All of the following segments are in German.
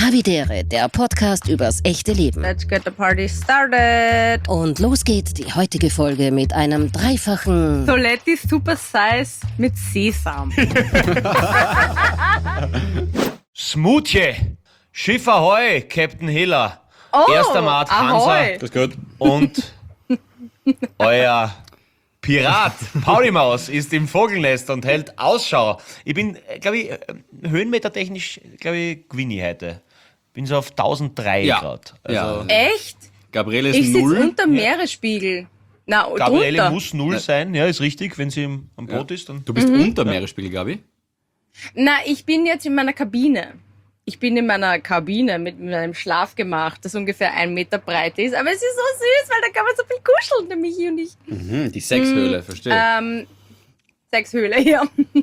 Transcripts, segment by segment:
Havidere, der Podcast übers echte Leben. Let's get the party started. Und los geht die heutige Folge mit einem dreifachen Soletti Super Size mit Sesam. Smoothie, Schiff Ahoi, Captain Hiller, Erster Mart Hansa Ahoi. Das ist gut. und euer Pirat Pauli Maus ist im Vogelnest und hält Ausschau. Ich bin, glaube ich, höhenmetertechnisch, glaube ich, gewinne ich heute. Bin so auf 1003 Ja. Grad. Ja. Echt? Gabriele ist Ich sitze 0. unter Meeresspiegel. Na, Gabriele drunter. muss 0 sein, ja, ist richtig, wenn sie am Boot ist. Dann Du bist unter Meeresspiegel, Gabi. Na, ich bin jetzt in meiner Kabine. Ich bin in meiner Kabine mit meinem Schlafgemach, das ungefähr 1 Meter breit ist. Aber es ist so süß, weil da kann man so viel kuscheln, der Michi und ich. Die Sexhöhle, verstehe. Sexhöhle, ja.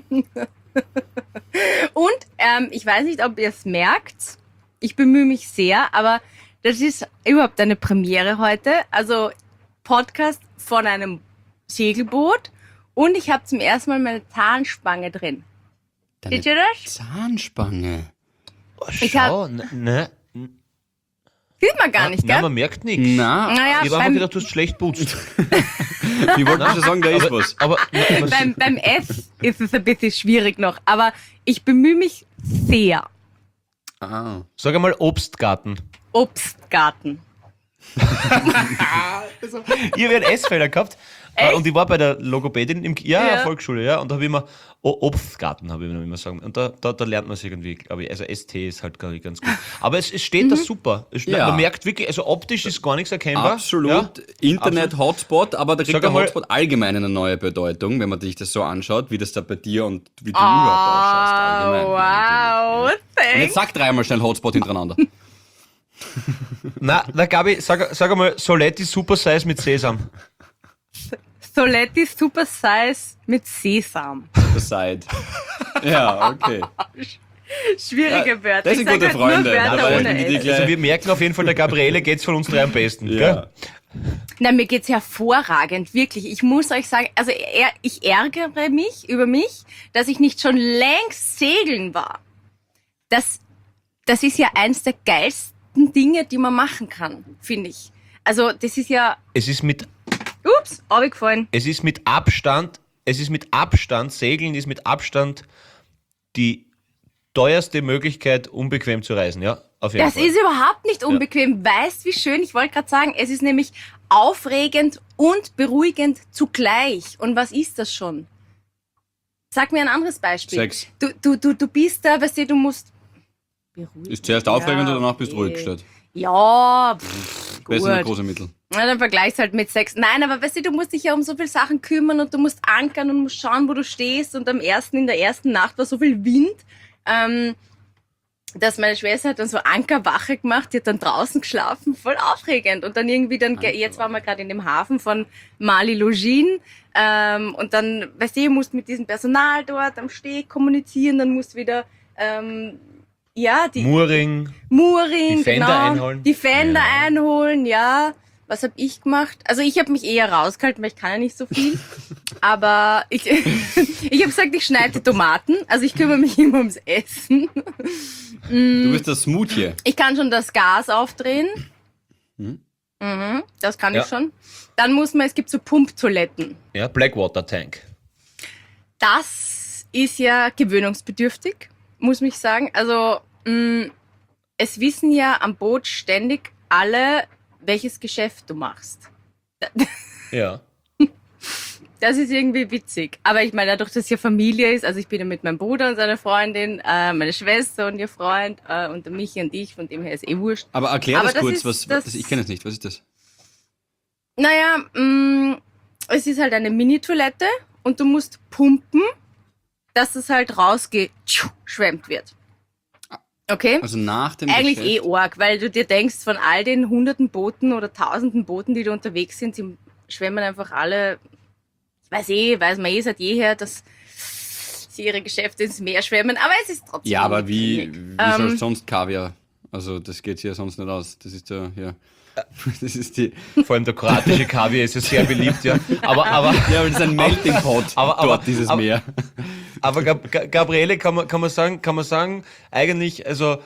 Und ich weiß nicht, ob ihr es merkt. Ich bemühe mich sehr, aber das ist überhaupt eine Premiere heute. Also Podcast von einem Segelboot. Und ich habe zum ersten Mal meine Zahnspange drin. Seht ihr das? Zahnspange. oh, Ich schau, ne, Sieht man gar nicht, nein, gell? man merkt nichts. Na, Naja, Ich habe einfach gedacht, du hast schlecht putzt. ich wollte schon sagen, da ist was. Aber beim S ist es ein bisschen schwierig noch, aber ich bemühe mich sehr. Ah. sag einmal Obstgarten. Obstgarten. Ich habe einen S-Fehler gehabt. Echt? Und ich war bei der Logopädin im Ja. Volksschule, ja, und da habe ich immer Obstgarten, habe ich immer sagen. Und da lernt man es irgendwie, glaube ich. Also ST ist halt glaube ich, ganz gut. Aber es steht da super. Ja. Man merkt wirklich, also optisch ist gar nichts erkennbar. Absolut. Ja. Internet-Hotspot, aber da kriegt Sag der einmal- Hotspot allgemein eine neue Bedeutung, wenn man sich das so anschaut, wie das da bei dir und wie du überhaupt ausschaust. Allgemein. Wow, Und jetzt thanks. sag dreimal schnell Hotspot hintereinander. Na, da Gabi, sag einmal Soletti Super Size mit Sesam. Soletti Super Size mit Sesam. Side. Ja, okay. Schwierige Wörter. Das sind Ich sag gute halt nur Freunde. Wörter Aber ohne die S. gleich- Also wir merken auf jeden Fall, der Gabriele geht's von uns drei am besten. Ja. Gell? Na, mir geht's hervorragend, wirklich. Ich muss euch sagen, also ich ärgere mich über mich, dass ich nicht schon längst segeln war. Das ist ja eins der geilsten Dinge, die man machen kann, finde ich. Also das ist ja, Es ist mit runtergefallen. Abstand, Segeln ist mit Abstand die teuerste Möglichkeit, unbequem zu reisen, ja? Auf jeden Das Fall. ist überhaupt nicht unbequem. Weißt, wie schön? Ich wollte gerade sagen, es ist nämlich aufregend und beruhigend zugleich. Und was ist das schon? Sag mir ein anderes Beispiel. Sex. Du bist da, weißt du musst beruhigt. Ist zuerst aufregend Ja, und danach bist du ruhig okay. gestellt. Ja, Besser gut. große Mittel. Na, dann vergleichst halt mit Sex. Nein, aber weißt du musst dich ja um so viele Sachen kümmern und du musst ankern und musst schauen, wo du stehst. Und in der ersten Nacht war so viel Wind, dass meine Schwester hat dann so Ankerwache gemacht, die hat dann draußen geschlafen, voll aufregend. Und dann jetzt waren wir gerade in dem Hafen von Mali Login, und dann, weißt du, ihr musst mit diesem Personal dort am Steg kommunizieren, dann musst wieder, die Mooring, Mooring, Die Fender genau, einholen. die Fender einholen, ja. Was habe ich gemacht? Also ich habe mich eher rausgehalten, weil ich kann ja nicht so viel. Aber ich habe gesagt, ich schneide Tomaten. Also ich kümmere mich immer ums Essen. Du bist das Smoothie. Ich kann schon das Gas aufdrehen. Das kann Ja. ich schon. Dann es gibt so Pumptoiletten. ja, Blackwater Tank. Das ist ja gewöhnungsbedürftig, muss ich sagen. Also es wissen ja am Boot ständig alle, welches Geschäft du machst. Ja. Das ist irgendwie witzig. Aber ich meine, dadurch, dass es ja Familie ist, also ich bin ja mit meinem Bruder und seiner Freundin, meine Schwester und ihr Freund und der Michi und ich, von dem her ist eh wurscht. Aber erklär Aber das das kurz, ist- was das- ich kenne es nicht. Was ist das? Naja, es ist halt eine Mini-Toilette und du musst pumpen, dass es halt rausgeschwemmt wird. Okay? Also nach dem Eigentlich Geschäft. arg, weil du dir denkst, von all den hunderten Booten oder tausenden Booten, die da unterwegs sind, sie schwemmen einfach alle, weiß man seit jeher, dass sie ihre Geschäfte ins Meer schwemmen, aber es ist trotzdem Ja, aber wie wenig. soll sonst Kaviar? Also das geht ja sonst nicht aus. Das ist ja. Das ist die. Vor allem der kroatische Kaviar ist ja sehr beliebt, ja. Aber Ja, aber das ist ein Melting Pot dort, dieses Meer. Gabriele, kann man sagen, eigentlich, also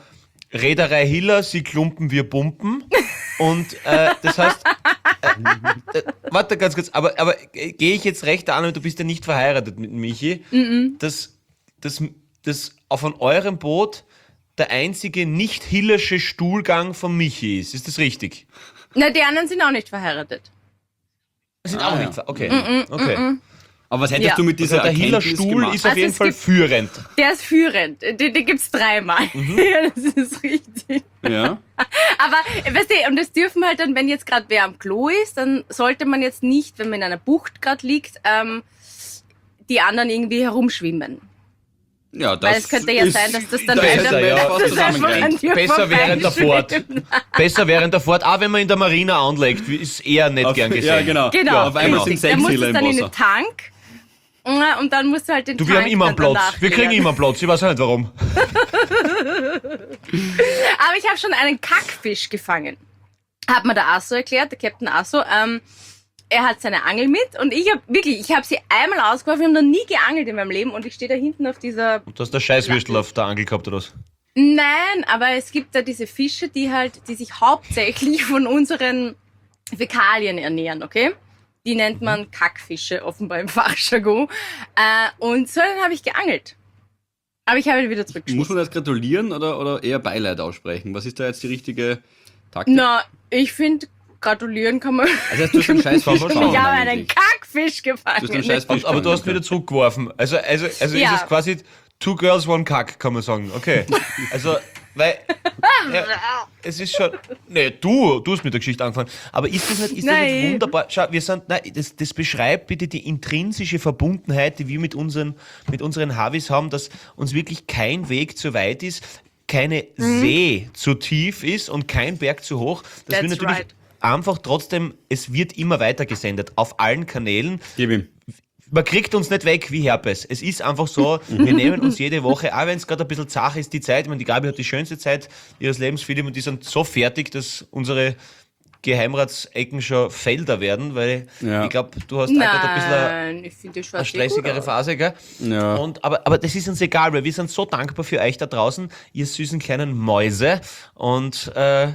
Reederei Hiller, sie klumpen, wir pumpen. Und das heißt, warte ganz kurz, aber gehe ich jetzt recht an, du bist ja nicht verheiratet mit Michi, dass von eurem Boot der einzige nicht hillersche Stuhlgang von Michi ist. Ist das richtig? Na, die anderen sind auch nicht verheiratet. Sind auch nicht verheiratet. Okay. Aber was hättest Ja. du mit dieser Also der Hiller Erkenntnis Stuhl gemacht? ist auf Also jeden es Fall gibt- führend. Der ist führend. Den gibt's 3-mal. Ja, das ist richtig. Ja. Aber, weißt du, und das dürfen halt dann, wenn jetzt gerade wer am Klo ist, dann sollte man jetzt nicht, wenn man in einer Bucht gerade liegt, die anderen irgendwie herumschwimmen. Ja, das Weil es könnte ja ist- sein, dass das dann da ist weiter er, ja. fast das einfach zusammengrenzt. an dir Besser während der Fahrt. vorbeischwimmt. Besser während der Fahrt, auch wenn man in der Marina anlegt, ist eher nicht gern gesehen. Ja, genau. Genau, Ja, auf einmal sind richtig. 6 Dann musst du Hiller es im dann in den Wasser. Tank und dann musst du halt den Du, Tank wir haben immer einen dann Platz. danach Wir kriegen leeren. immer einen Platz. Ich weiß auch nicht warum. Aber ich habe schon einen Kackfisch gefangen. Hat mir der Asso erklärt, der Captain Asso. Er hat seine Angel mit und ich habe sie einmal ausgeworfen. Wir haben noch nie geangelt in meinem Leben und ich stehe da hinten auf dieser... Du hast der Scheißwürstel auf der Angel gehabt oder was? Nein, aber es gibt da diese Fische, die sich hauptsächlich von unseren Fäkalien ernähren, okay? Die nennt man Kackfische, offenbar im Fachjargon. Und so einen habe ich geangelt. Aber ich habe ihn wieder Muss zurückgeschmissen. man das gratulieren oder eher Beileid aussprechen? Was ist da jetzt die richtige Taktik? Na, ich finde, gratulieren kann man. Also du hast einen scheiß Fisch Ich Ich gefangen habe einen eigentlich. Kackfisch Du hast einen gefangen. scheiß Fisch Aber du hast gefangen. wieder zurückgeworfen. Also ist Ja. es quasi two girls, one Kack, kann man sagen. Okay. Also, weil... Ja, es ist schon... Nee, du hast mit der Geschichte angefangen. Aber ist das nicht Nein. wunderbar? Schau, das beschreibt bitte die intrinsische Verbundenheit, die wir mit unseren Havis haben, dass uns wirklich kein Weg zu weit ist, keine See zu tief ist und kein Berg zu hoch. Dass wir That's natürlich right. einfach trotzdem, es wird immer weiter gesendet, auf allen Kanälen. Gib ihm. Man kriegt uns nicht weg wie Herpes. Es ist einfach so, wir nehmen uns jede Woche, auch wenn es gerade ein bisschen zach ist, die Zeit. Ich meine, die Gabi hat die schönste Zeit ihres Lebens, Philipp, und die sind so fertig, dass unsere Geheimratsecken schon Felder werden, weil Ja. ich glaube, du hast auch gerade ein bisschen Nein, ich finde das eine schaut sehr gut stressigere aus. Phase, gell? Ja. Aber das ist uns egal, weil wir sind so dankbar für euch da draußen, ihr süßen kleinen Mäuse. Und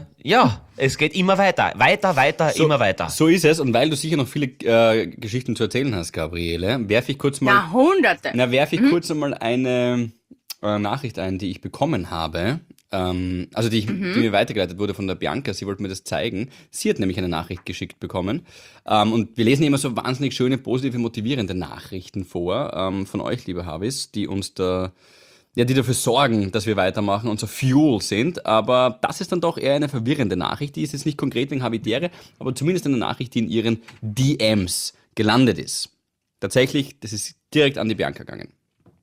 ja, es geht immer weiter. Weiter, immer weiter. So ist es. Und weil du sicher noch viele Geschichten zu erzählen hast, Gabriele, werfe ich kurz mal, Jahrhunderte. kurz einmal eine Nachricht ein, die ich bekommen habe. Also die mir weitergeleitet wurde von der Bianca. Sie wollte mir das zeigen. Sie hat nämlich eine Nachricht geschickt bekommen. Und wir lesen immer so wahnsinnig schöne, positive, motivierende Nachrichten vor von euch, liebe Havis, die uns da... Ja, die dafür sorgen, dass wir weitermachen und so Fuel sind. Aber das ist dann doch eher eine verwirrende Nachricht. Die ist jetzt nicht konkret wegen Habitäre, aber zumindest eine Nachricht, die in ihren DMs gelandet ist. Tatsächlich, das ist direkt an die Bianca gegangen.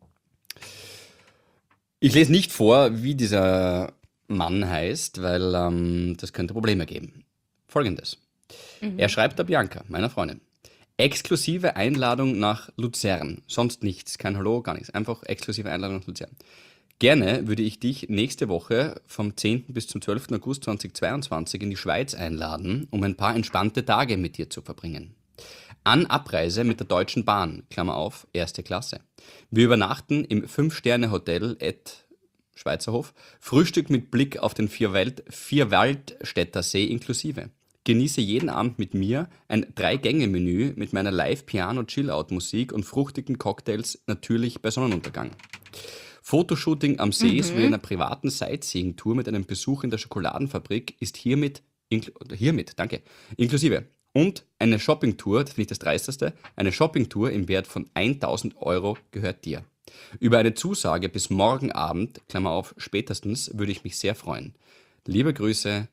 Ich lese nicht vor, wie dieser Mann heißt, weil das könnte Probleme geben. Folgendes. Er schreibt der Bianca, meiner Freundin. Exklusive Einladung nach Luzern. Sonst nichts. Kein Hallo, gar nichts. Einfach exklusive Einladung nach Luzern. Gerne würde ich dich nächste Woche vom 10. bis zum 12. August 2022 in die Schweiz einladen, um ein paar entspannte Tage mit dir zu verbringen. An Abreise mit der Deutschen Bahn, Klammer auf, 1. Klasse. Wir übernachten im 5-Sterne-Hotel Schweizerhof, Frühstück mit Blick auf den Vierwaldstätter See inklusive. Genieße jeden Abend mit mir ein 3-Gänge-Menü mit meiner Live-Piano-Chill-Out-Musik und fruchtigen Cocktails, natürlich bei Sonnenuntergang. Fotoshooting am See sowie einer privaten Sightseeing-Tour mit einem Besuch in der Schokoladenfabrik ist hiermit inklusive. Und eine Shoppingtour, das finde ich das Dreisteste, eine Shoppingtour im Wert von 1.000 € gehört dir. Über eine Zusage bis morgen Abend, Klammer auf, spätestens, würde ich mich sehr freuen. Liebe Grüße,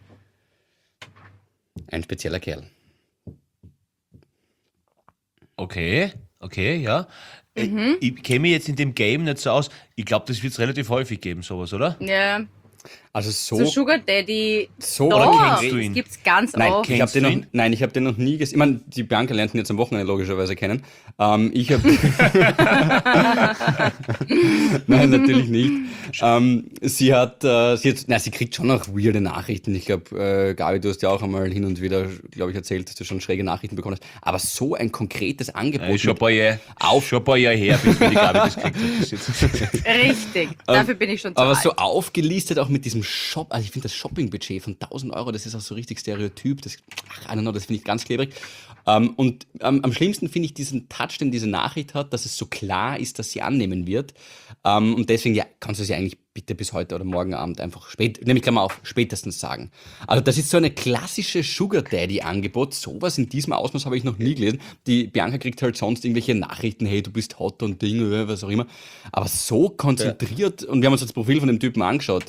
ein spezieller Kerl. Okay, ja. Ich kenne mich jetzt in dem Game nicht so aus. Ich glaube, das wird es relativ häufig geben, sowas, oder? Ja, Also so Sugar Daddy. so Doch, kennst du ihn? das gibt's ganz Nein, oft. ich habe Kennst den, du ihn? hab den noch nie gesehen. Ich meine, die Bianca lernt ihn jetzt am Wochenende logischerweise kennen. Ich habe... Nein, natürlich nicht. Sie kriegt schon noch weirde Nachrichten. Ich glaube, Gabi, du hast ja auch einmal hin und wieder, glaube ich, erzählt, dass du schon schräge Nachrichten bekommen hast. Aber so ein konkretes Angebot Schon ein paar Jahre her, bis wir die Gabi das gekriegt hat. Richtig, dafür bin ich schon zu aber alt. so aufgelistet auch mit diesem diesem Shop, also ich finde das Shoppingbudget von 1.000 Euro, das ist auch so richtig Stereotyp, das finde ich ganz klebrig. Und am schlimmsten finde ich diesen Touch, den diese Nachricht hat, dass es so klar ist, dass sie annehmen wird. Und deswegen, ja, kannst du sie eigentlich bitte bis heute oder morgen Abend einfach nämlich Klammer auf, spätestens sagen. Also das ist so eine klassische Sugar Daddy-Angebot. Sowas in diesem Ausmaß habe ich noch nie gelesen. Die Bianca kriegt halt sonst irgendwelche Nachrichten, hey, du bist hot und Ding, was auch immer. Aber so konzentriert, und wir haben uns das Profil von dem Typen angeschaut,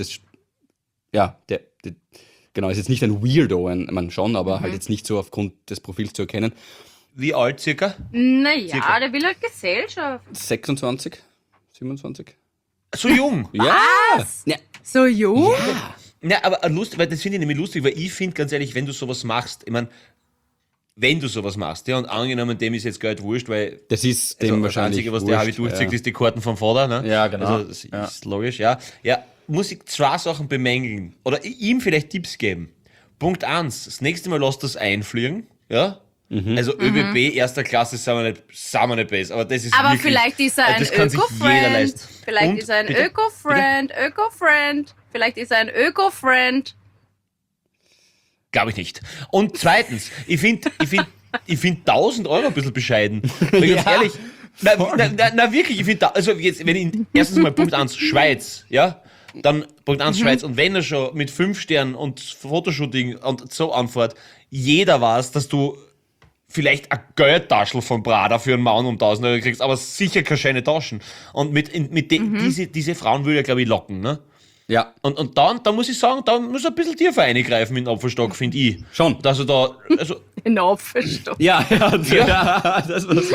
genau, ist jetzt nicht ein Weirdo, man schon, aber halt jetzt nicht so aufgrund des Profils zu erkennen. Wie alt circa? Naja, Circa. der will halt Gesellschaft. 26, 27? So jung. Ja! Ja, So jung? Ja, aber lustig, weil das finde ich nämlich lustig, weil ich finde ganz ehrlich, wenn du sowas machst, ich meine, wenn du sowas machst, ja, und angenommen, dem ist jetzt Geld wurscht, weil das ist dem das wahrscheinlich Einzige, was der wurscht, Habi durchzieht, ist die Karten vom Vater, ne? Ja, genau. Also, das ist logisch, ja. Ja, muss ich zwei Sachen bemängeln oder ihm vielleicht Tipps geben. Punkt 1, das nächste Mal lass das einfliegen, ja? Also ÖBB erster Klasse sind wir nicht besser, aber das ist Aber wirklich, vielleicht ist er ein das kann sich jeder Öko-Friend. leisten. Vielleicht Und, ist er ein bitte? Öko-Friend. Vielleicht ist er ein Öko-Friend. Glaube ich nicht. Und zweitens, ich finde 1.000 Euro ein bisschen bescheiden. Weil ganz ehrlich, na wirklich, ich finde, also jetzt, wenn ich erstens mal Punkt 1, Schweiz, ja, dann Punkt 1 Schweiz, und wenn er schon mit 5 Sternen und Fotoshooting und so anfährt, jeder weiß, dass du vielleicht ein Geldtaschel von Prada für einen Mann um 1.000 Euro kriegst, aber sicher keine schöne Taschen. Und diese Frauen will ja, glaube ich, locken, ne? Ja. Und dann muss ich sagen, da muss er ein bisschen tiefer eingreifen in den Apfelstock, finde ich. Schon. Dass er da, also, In Apfelstock. Ja, das war's.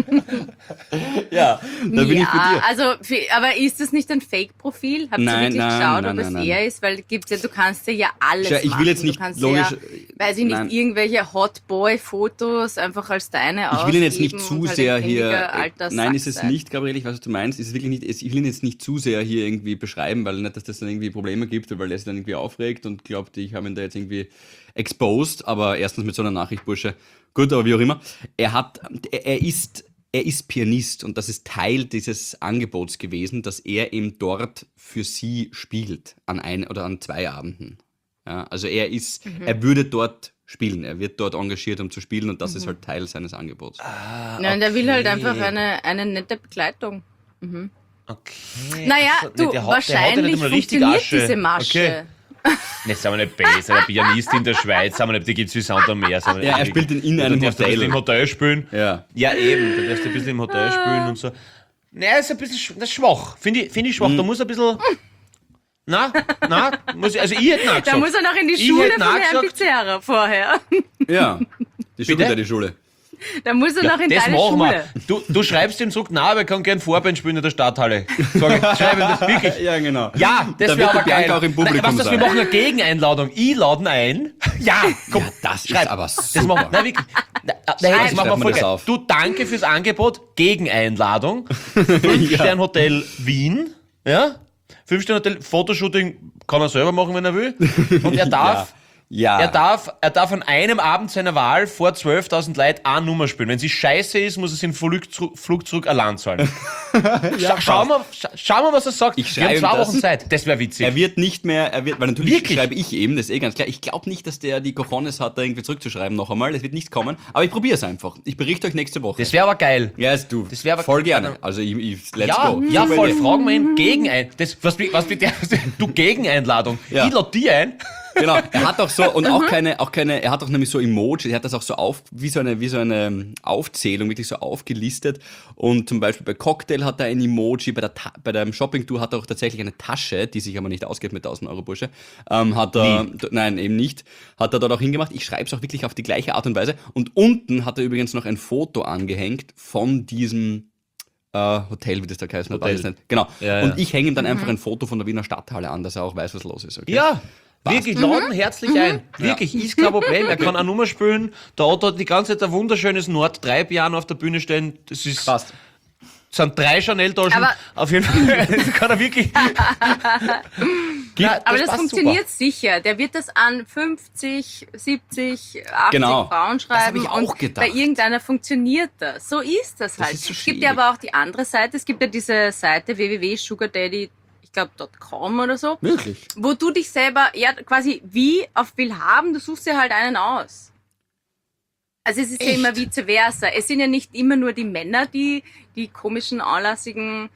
Ja, da bin ich bei dir. Also, aber ist das nicht ein Fake-Profil? Habt ihr Nein, wirklich nein, geschaut, ob es nein. er ist? Weil gibt's ja, du kannst ja alles Schau, ich will machen. jetzt nicht du kannst logisch- ja, weiß ich nicht, nein. irgendwelche Hotboy-Fotos einfach als deine Ich will ihn jetzt nicht ausgeben zu und halt sehr ein hier. findiger alter Nein, Sack ist es sein. nicht, Gabriele, ich weiß, was du meinst. Ist es wirklich nicht, ich will ihn jetzt nicht zu sehr hier irgendwie beschreiben, weil nicht, dass das dann irgendwie Probleme gibt, weil er sich dann irgendwie aufregt und glaubt, ich habe ihn da jetzt irgendwie exposed. Aber erstens mit so einer Nachricht, Bursche. Gut, aber wie auch immer. Er ist Pianist und das ist Teil dieses Angebots gewesen, dass er eben dort für sie spielt an 1 oder an 2 Abenden. Ja, also er würde dort spielen, er wird dort engagiert, um zu spielen, und das ist halt Teil seines Angebots. Nein, der will halt einfach eine nette Begleitung. okay. Naja, Also, du, der hat ja wahrscheinlich nicht mal richtig funktioniert Asche. diese Masche. Okay. Nicht, sind wir nicht besser. Der Pianist in der Schweiz, sind wir nicht, die gibt es wie Sand am Meer. sind wir Ja, nicht- er spielt in einem Du darfst ein bisschen im Hotel. Hotel spielen. Ja. Ja, eben, du darfst ein bisschen im Hotel spielen und so. Naja, ist ein bisschen das ist schwach. Finde ich schwach. Da muss ein bisschen. Also ich hätte Da nachgesagt. muss er noch in die Ich Schule hätte von Herrn nachgesagt- Pizarra vorher. Ja, die Bitte? Schule, die Schule. Da muss er noch in Das deine machen Schule. wir. Du schreibst ihm zurück, na, aber er kann gern Vorband spielen in der Stadthalle. Schreib ihm das wirklich. Ja, genau. Ja, das Da wäre wird aber die Bianca geil. auch im Publikum Nein, was, wir sein. machen eine Gegeneinladung. Ich lade ein. Ja, komm. Ja, das schreib. ist aber Das super. machen, nein, wirklich. Das machen Schreiben wir wir voll das geil. auf. Du, danke fürs Angebot. Gegeneinladung. 5-Stern-Hotel Wien. Ja? 5-Stern-Hotel, Fotoshooting kann er selber machen, wenn er will. Und er darf... Ja. Er darf an einem Abend seiner Wahl vor 12.000 Leuten eine Nummer spielen. Wenn sie scheiße ist, muss er sich den Flugzeug allein zahlen. Schauen wir, was er sagt. Ich Wir haben schreibe 2 das. Wochen Zeit. Das wäre witzig. Er wird nicht mehr, weil natürlich Wirklich? schreibe ich eben, das ist eh ganz klar. Ich glaube nicht, dass der die Cojones hat, da irgendwie zurückzuschreiben noch einmal. Das wird nicht kommen. Aber ich probiere es einfach. Ich berichte euch nächste Woche. Das wäre aber geil. ja, ist du. Das wär aber- voll gerne. Also let's Ja, go. ja, Super voll. Idee. Fragen wir ihn was bitte, du Gegeneinladung. Ja. Ich lade die ein. Genau, er hat auch so, und auch keine, er hat auch nämlich so Emoji, er hat das auch so wie so eine Aufzählung, wirklich so aufgelistet. Und zum Beispiel bei Cocktail hat er ein Emoji, bei der Shopping-Tour hat er auch tatsächlich eine Tasche, die sich aber nicht ausgeht mit 1.000 Euro, Bursche. Nein, eben nicht. Hat er dort auch hingemacht. Ich schreibe es auch wirklich auf die gleiche Art und Weise. Und unten hat er übrigens noch ein Foto angehängt von diesem Hotel, wie das da geheißen hat. Hotel. weiß ich nicht. Genau. Ja, und ja. ich hänge ihm dann einfach ein Foto von der Wiener Stadthalle an, dass er auch weiß, was los ist. Okay? Ja. Wirklich, laden herzlich ein. Wirklich, ist kein Problem. Er kann eine Nummer spielen. Der Otto hat die ganze Zeit ein wunderschönes Nord 3 Piano auf der Bühne stehen. Das ist, Passt. sind 3 Chanel-Taschen. Aber- Auf jeden Fall. Das kann er wirklich. Ja, Aber das passt funktioniert sicher. Der wird das an 50, 70, 80 Genau. Frauen Das hab schreiben. ich auch und gedacht. bei irgendeiner funktioniert das. So ist das halt. ist so Es gibt ja schwierig. aber auch die andere Seite. Es gibt ja diese Seite www.sugardaddy, ich glaube .com oder so, Wirklich? wo du dich selber, ja quasi wie auf Willhaben, du suchst dir halt einen aus. Also es ist ja immer vice versa. Es sind ja nicht immer nur die Männer, die komischen, anlassigen...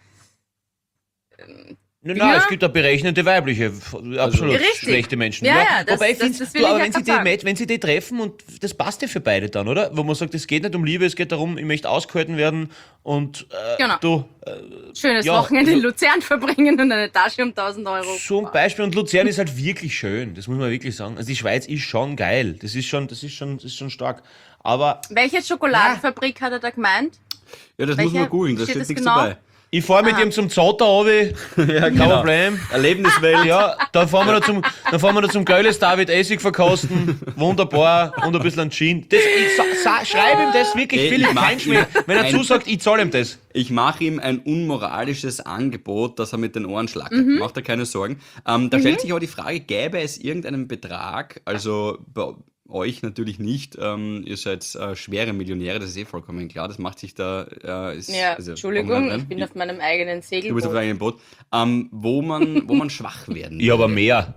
Nein, Ja. es gibt auch berechnete weibliche, absolut Richtig. schlechte Menschen. Ja, das- Wobei ich das- finde, das will ich aber ja wenn sie, grad sagen. wenn sie die treffen und das passt ja für beide dann, oder? Wo man sagt, es geht nicht um Liebe, es geht darum, ich möchte ausgehalten werden und Genau. du, Schönes Ja, Wochenende in also- Luzern verbringen und eine Tasche um 1.000 Euro. so ein Beispiel. Und Luzern ist halt wirklich schön, das muss man wirklich sagen. Also die Schweiz ist schon geil, das ist schon stark. Aber Welche Schokoladenfabrik hat er da gemeint? Ja, das muss Welche? man googeln, da Steht steht das nichts genau? dabei. ich fahre mit ihm zum Zotter runter, kein Problem. Erlebniswelt. Ja, dann fahren wir noch zum Geiles David Essig verkosten. Wunderbar. Und ein bisschen ein Gin. Schreib ihm das wirklich, Ey, Philipp, ich mach kein Schmäh. ihm Wenn er ein- zusagt, ich zahle ihm das. Ich mache ihm ein unmoralisches Angebot, dass er mit den Ohren schlackert. Macht er keine Sorgen. Da stellt sich aber die Frage, gäbe es irgendeinen Betrag, also bei euch natürlich nicht, ihr seid schwere Millionäre, das ist eh vollkommen klar, das macht sich da... Ja, Entschuldigung, ich bin auf meinem eigenen Du bist auf Segelboot. deinem eigenen Boot. Wo man schwach werden Ich aber mehr.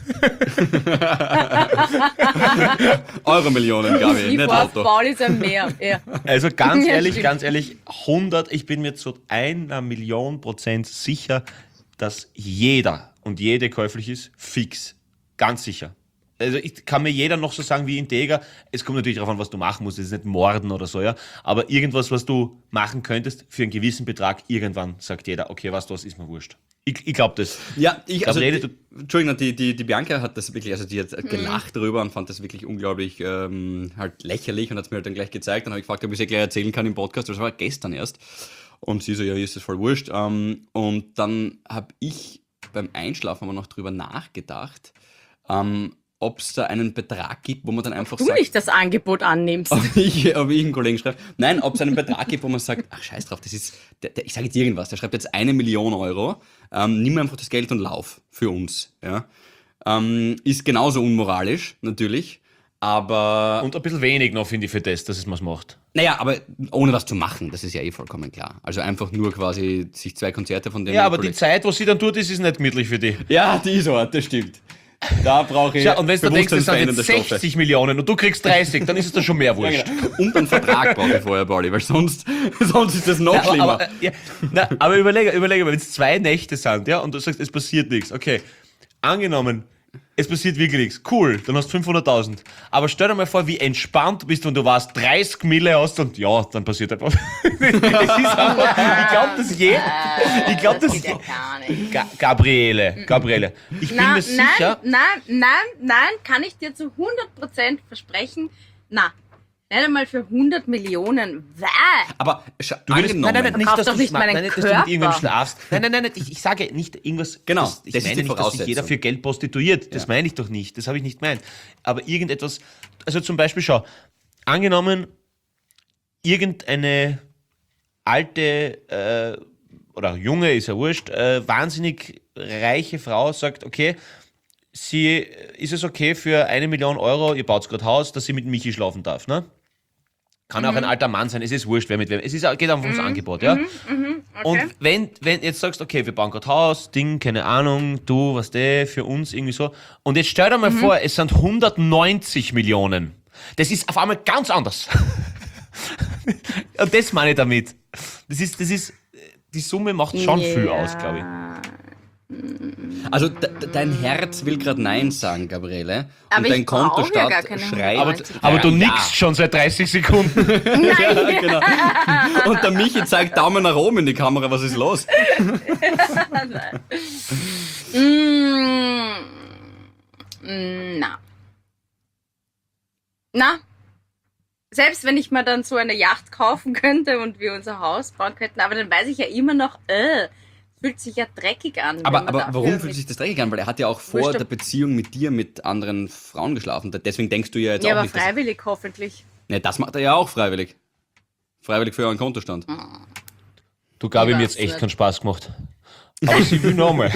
Euro-Millionen, glaube ich, Ich nicht fahr auf Auto. Paulis am Meer. Ja. Also ganz Ja, ehrlich, stimmt. ganz ehrlich, 100, ich bin mir zu 1.000.000% sicher, dass jeder und jede käuflich ist, fix. Ganz sicher. Also ich kann mir jeder noch so sagen wie Integer, es kommt natürlich darauf an, was du machen musst, es ist nicht Morden oder so, ja, aber irgendwas, was du machen könntest, für einen gewissen Betrag, irgendwann sagt jeder, okay, weißt du was, ist mir wurscht. Ich glaube das. Ja, Gabriele, Entschuldigung, die Bianca hat das wirklich, also die hat gelacht darüber und fand das wirklich unglaublich halt lächerlich und hat es mir halt dann gleich gezeigt. Dann habe ich gefragt, ob ich es ihr gleich erzählen kann im Podcast, das war gestern erst. Und sie so, ja, ist das voll wurscht. Und dann habe ich beim Einschlafen aber noch drüber nachgedacht, ob es da einen Betrag gibt, wo man dann einfach Du sagt, nicht das Angebot annimmst. ob ich einen Kollegen schreibe. Nein, ob es einen Betrag gibt, wo man sagt, ach scheiß drauf, das ist, ich sage jetzt irgendwas, der schreibt jetzt 1 Million Euro, nimm einfach das Geld und lauf für uns. Ja? Ist genauso unmoralisch, natürlich, aber, Und ein bisschen wenig noch, finde ich, für das, dass es was macht. naja, aber ohne was zu machen, das ist ja eh vollkommen klar. Also einfach nur quasi sich 2 Konzerte von denen... Ja, aber die Zeit, was sie dann tut, ist nicht gemütlich für die. Ja, die ist hart, das stimmt. Da brauche ich Ja, und wenn du denkst, das sind jetzt bewusstseinsverändernde Stoffe. 60 Millionen und du kriegst 30, dann ist es dann schon mehr wurscht. Und einen Vertrag brauche ich vorher, Pauli, weil sonst ist das noch schlimmer. Aber überlege mal, wenn es 2 Nächte sind, ja, und du sagst, es passiert nichts, okay, angenommen, es passiert wirklich nichts, cool, dann hast du 500.000. Aber stell dir mal vor, wie entspannt du bist, wenn du weißt, 30 Mille hast und ja, dann passiert etwas. Das ist einfach, ich glaube, das jeder, ich glaube, das geht ja gar nicht. Gabriele, ich bin mir sicher, Nein, kann ich dir zu 100% versprechen. Na, nicht einmal für 100 Millionen. Aber du würdest, angenommen, nicht, Kauf dass doch du nicht meinen dass du mit irgendwem Körper. schlafst. Nein, ich sage nicht irgendwas. Genau, ich das ist meine die nicht, dass sich jeder Voraussetzung. für Geld prostituiert. Das meine ich doch nicht. Das habe ich nicht gemeint. Aber irgendetwas, also zum Beispiel, schau, angenommen, irgendeine alte oder junge, ist ja wurscht, wahnsinnig reiche Frau sagt, okay, ist es okay für 1 Million Euro, ihr baut gerade Haus, dass sie mit Michi schlafen darf, ne? Kann auch ein alter Mann sein, es ist wurscht, wer mit wem. Es geht einfach ums Angebot, ja? Und wenn jetzt sagst, okay, wir bauen gerade Haus, Ding, keine Ahnung, du, was für uns irgendwie so. Und jetzt stell dir mal vor, es sind 190 Millionen. Das ist auf einmal ganz anders. Und das meine ich damit. Die Summe macht schon viel aus, glaube ich. also dein Herz will gerade Nein sagen, Gabriele. Aber und dein ich brauch ja Kontostand gar keine schreit. 190. Aber du ja. nickst schon seit 30 Sekunden. Ja, genau. Und der Michi zeigt Daumen nach oben in die Kamera, was ist los? Na. Selbst wenn ich mir dann so eine Yacht kaufen könnte und wir unser Haus bauen könnten, aber dann weiß ich ja immer noch, es fühlt sich ja dreckig an. Aber wenn man dafür warum mit- fühlt sich das dreckig an? Weil er hat ja auch vor Wurscht, der Beziehung mit dir mit anderen Frauen geschlafen. Deswegen denkst du ja jetzt Ja, auch aber nicht, dass... freiwillig hoffentlich. Ne, das macht er ja auch freiwillig. Freiwillig für euren Kontostand. Du, Gabi, mir Ich jetzt weiß echt nicht. keinen Spaß gemacht. Aber sie will nochmal.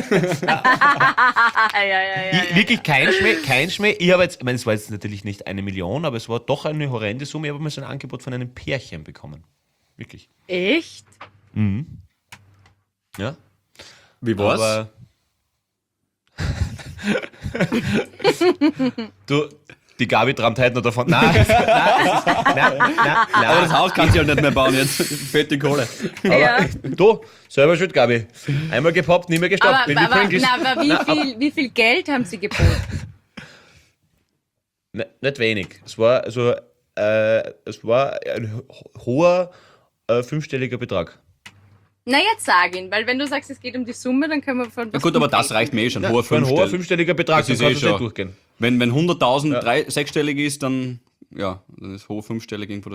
Wirklich kein Schmäh. Ich habe jetzt, ich meine, es war jetzt natürlich nicht 1 Million, aber es war doch eine horrende Summe. Ich habe mal so ein Angebot von einem Pärchen bekommen. Wirklich. Echt? Ja. Wie war's? Aber du, die Gabi träumt heute noch davon. Nein, Aber das Haus kann sie halt nicht mehr bauen jetzt. Fehlt die Kohle. Ja. du, selber schuld, Gabi. Einmal gepoppt, nie mehr gestoppt. Aber, Bin wie Pringles. aber wie viel Geld haben Sie geboten? Nicht wenig. Es war ein hoher fünfstelliger Betrag. Na, jetzt sag ihn, weil wenn du sagst, es geht um die Summe, dann können wir von Ja gut, aber das reicht mir eh schon. Hoher Für ein hoher Fünfstell. fünfstelliger Betrag, Das dann ist eh kannst du schon. nicht durchgehen. Wenn 100.000 sechsstellig ist, dann ist hoch fünfstellig irgendwo.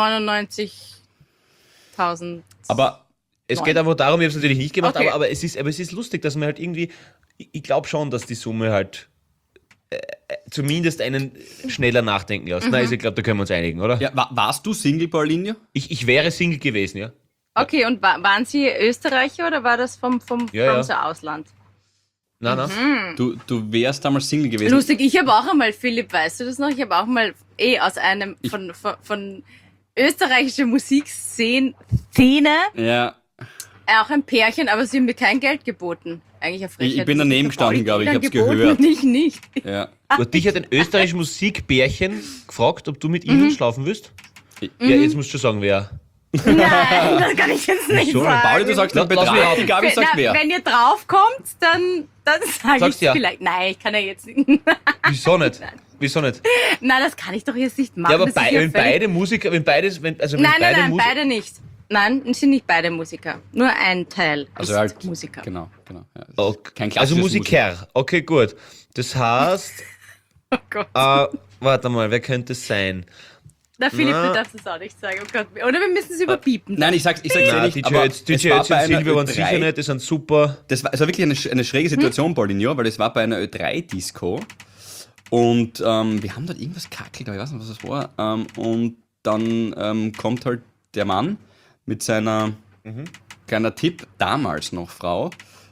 99.000. Aber Es Neun. geht einfach darum, ich habe es natürlich nicht gemacht, Okay. aber es ist lustig, dass man halt irgendwie, ich glaube schon, dass die Summe halt zumindest einen schneller nachdenken lässt. Nein, ich glaube, da können wir uns einigen, oder? ja, warst du Single, Paulinho? Ich wäre Single gewesen, ja. Okay, und waren Sie Österreicher oder war das vom Ja. so Ausland? Nein, nein. Du wärst damals Single gewesen. Lustig, ich habe auch einmal, Philipp, weißt du das noch? Ich habe auch mal aus einem von österreichischer Musikszene Ja, auch ein Pärchen, aber sie haben mir kein Geld geboten. Eigentlich eine Frechheit. Ich bin daneben gestanden, glaube ich, Dann hab's geboten gehört. Und ich nicht. ja. Du hast dich hat ein österreichisches Musikbärchen gefragt, ob du mit ihnen schlafen willst? Ja, jetzt musst du schon sagen, wer. Nein, das kann ich jetzt nicht So, sagen. Pauli, du sagst den Lass mich Betrag, raten. die Gabi sagt wer. Wenn ihr draufkommt, dann sage Sagst ich ja. vielleicht. Nein, ich kann ja jetzt nicht. Wieso nicht? Wieso nicht? Nein, das kann ich doch jetzt nicht machen. Ja, aber Das ist ja wenn völlig- beide Musiker, wenn beide Nein, nein, Musiker, beide nicht. Nein, es sind nicht beide Musiker. Nur ein Teil Also ist halt, Musiker. Genau. Ja. Okay. Kein Also klassisches Musiker. Okay, gut. Das heißt, Oh Gott. warte mal, wer könnte es sein? Na, Philipp, Na. du darfst es auch nicht sagen. Oh Gott. Oder wir müssen es überpiepen. Nein, ich sag's eh Nein, nicht, DJ aber jetzt es DJ war jetzt bei und einer Silvio waren Ö3 sicher nicht, die sind super. Es war wirklich eine schräge Situation, Paulinho, weil es war bei einer Ö3-Disco und wir haben dort irgendwas kackelt, aber ich weiß nicht, was das war. Und dann kommt halt der Mann mit seiner, kleiner Tipp, damals noch Frau,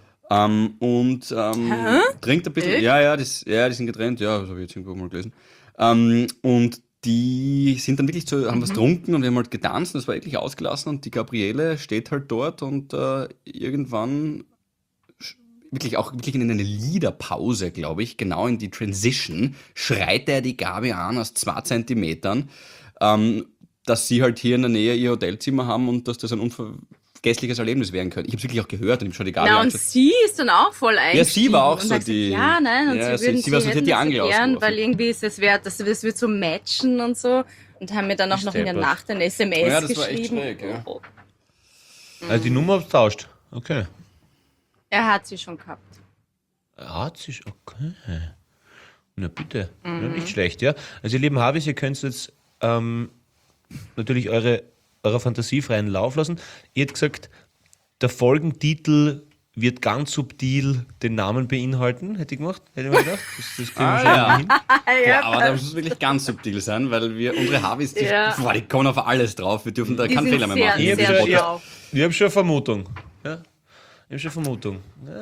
und trinkt ein bisschen. Echt? Ja, die sind getrennt, ja, das habe ich jetzt irgendwo mal gelesen. Und die sind dann wirklich haben was getrunken und wir haben halt getanzt und es war wirklich ausgelassen und die Gabriele steht halt dort und irgendwann wirklich in eine Liederpause, glaube ich, genau in die Transition, schreit er die Gabi an aus 2 Zentimetern, dass sie halt hier in der Nähe ihr Hotelzimmer haben und dass das ein unvergessliches Erlebnis werden könnte. Ich habe es wirklich auch gehört und ich habe schon die Gabi Na, und angeschaut. sie ist dann auch voll eingestiegen. sie war auch und so hat die- Gesagt, ja, nein, und Ja, sie würden sie war so hätten die das Angel gern, ausgeworfen. weil irgendwie das wird so matchen und so. Und haben mir dann auch noch in der Deppert. Nacht ein SMS Ja, das war echt geschrieben. schräg, ja. Also die Nummer tauscht. Okay. Er hat sie schon gehabt. Hat sich, okay. Na bitte. Ja, nicht schlecht, ja. Also ihr lieben Habis, ihr könnt jetzt natürlich eurer Fantasie freien Lauf lassen. Ihr habt gesagt, der Folgentitel wird ganz subtil den Namen beinhalten. Hätte ich mal gedacht. Das kriegen wir schon ja. hin. Ja, aber da muss es wirklich ganz subtil sein, weil unsere Habis, die kommen auf alles drauf. Wir dürfen da Die keinen sind Fehler mehr sehr, machen. Ich sehr habe schon, schlau. ich hab schon eine Vermutung. Ja? Ich habe schon eine Vermutung.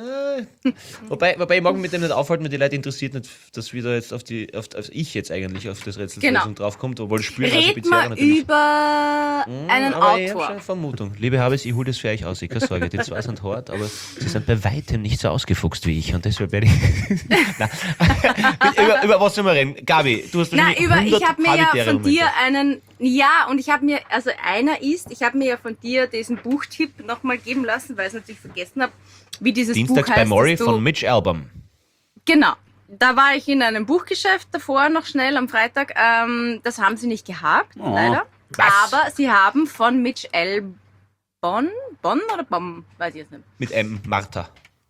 Wobei ich mag mich mit dem nicht aufhalten, weil die Leute interessiert nicht, dass wir da jetzt auf ich jetzt eigentlich auf das Rätselslösung Genau. draufkommt, obwohl das Spiel also Red bizarr mal natürlich. über einen Aber ich habe schon Autor. eine Vermutung. Liebe Habis, ich hole das für euch aus. Keine Sorge, die zwei sind hart, aber sie sind bei weitem nicht so ausgefuchst wie ich und deshalb werde ich... Nein. über was sollen wir reden? Gabi, du hast Na, wahrscheinlich 100 ich habe mir ja habitäre von dir Momente. ich habe mir ja von dir diesen Buchtipp nochmal geben lassen, weil ich es natürlich vergessen habe, wie dieses Dienstags Buch bei heißt. Maury dass du- von Mitch Album. Genau. Da war ich in einem Buchgeschäft davor noch schnell am Freitag. Das haben sie nicht gehabt, leider. Was? Aber sie haben von Mitch Albom, Bonn oder Bom, weiß ich jetzt nicht. Mit M. Martha.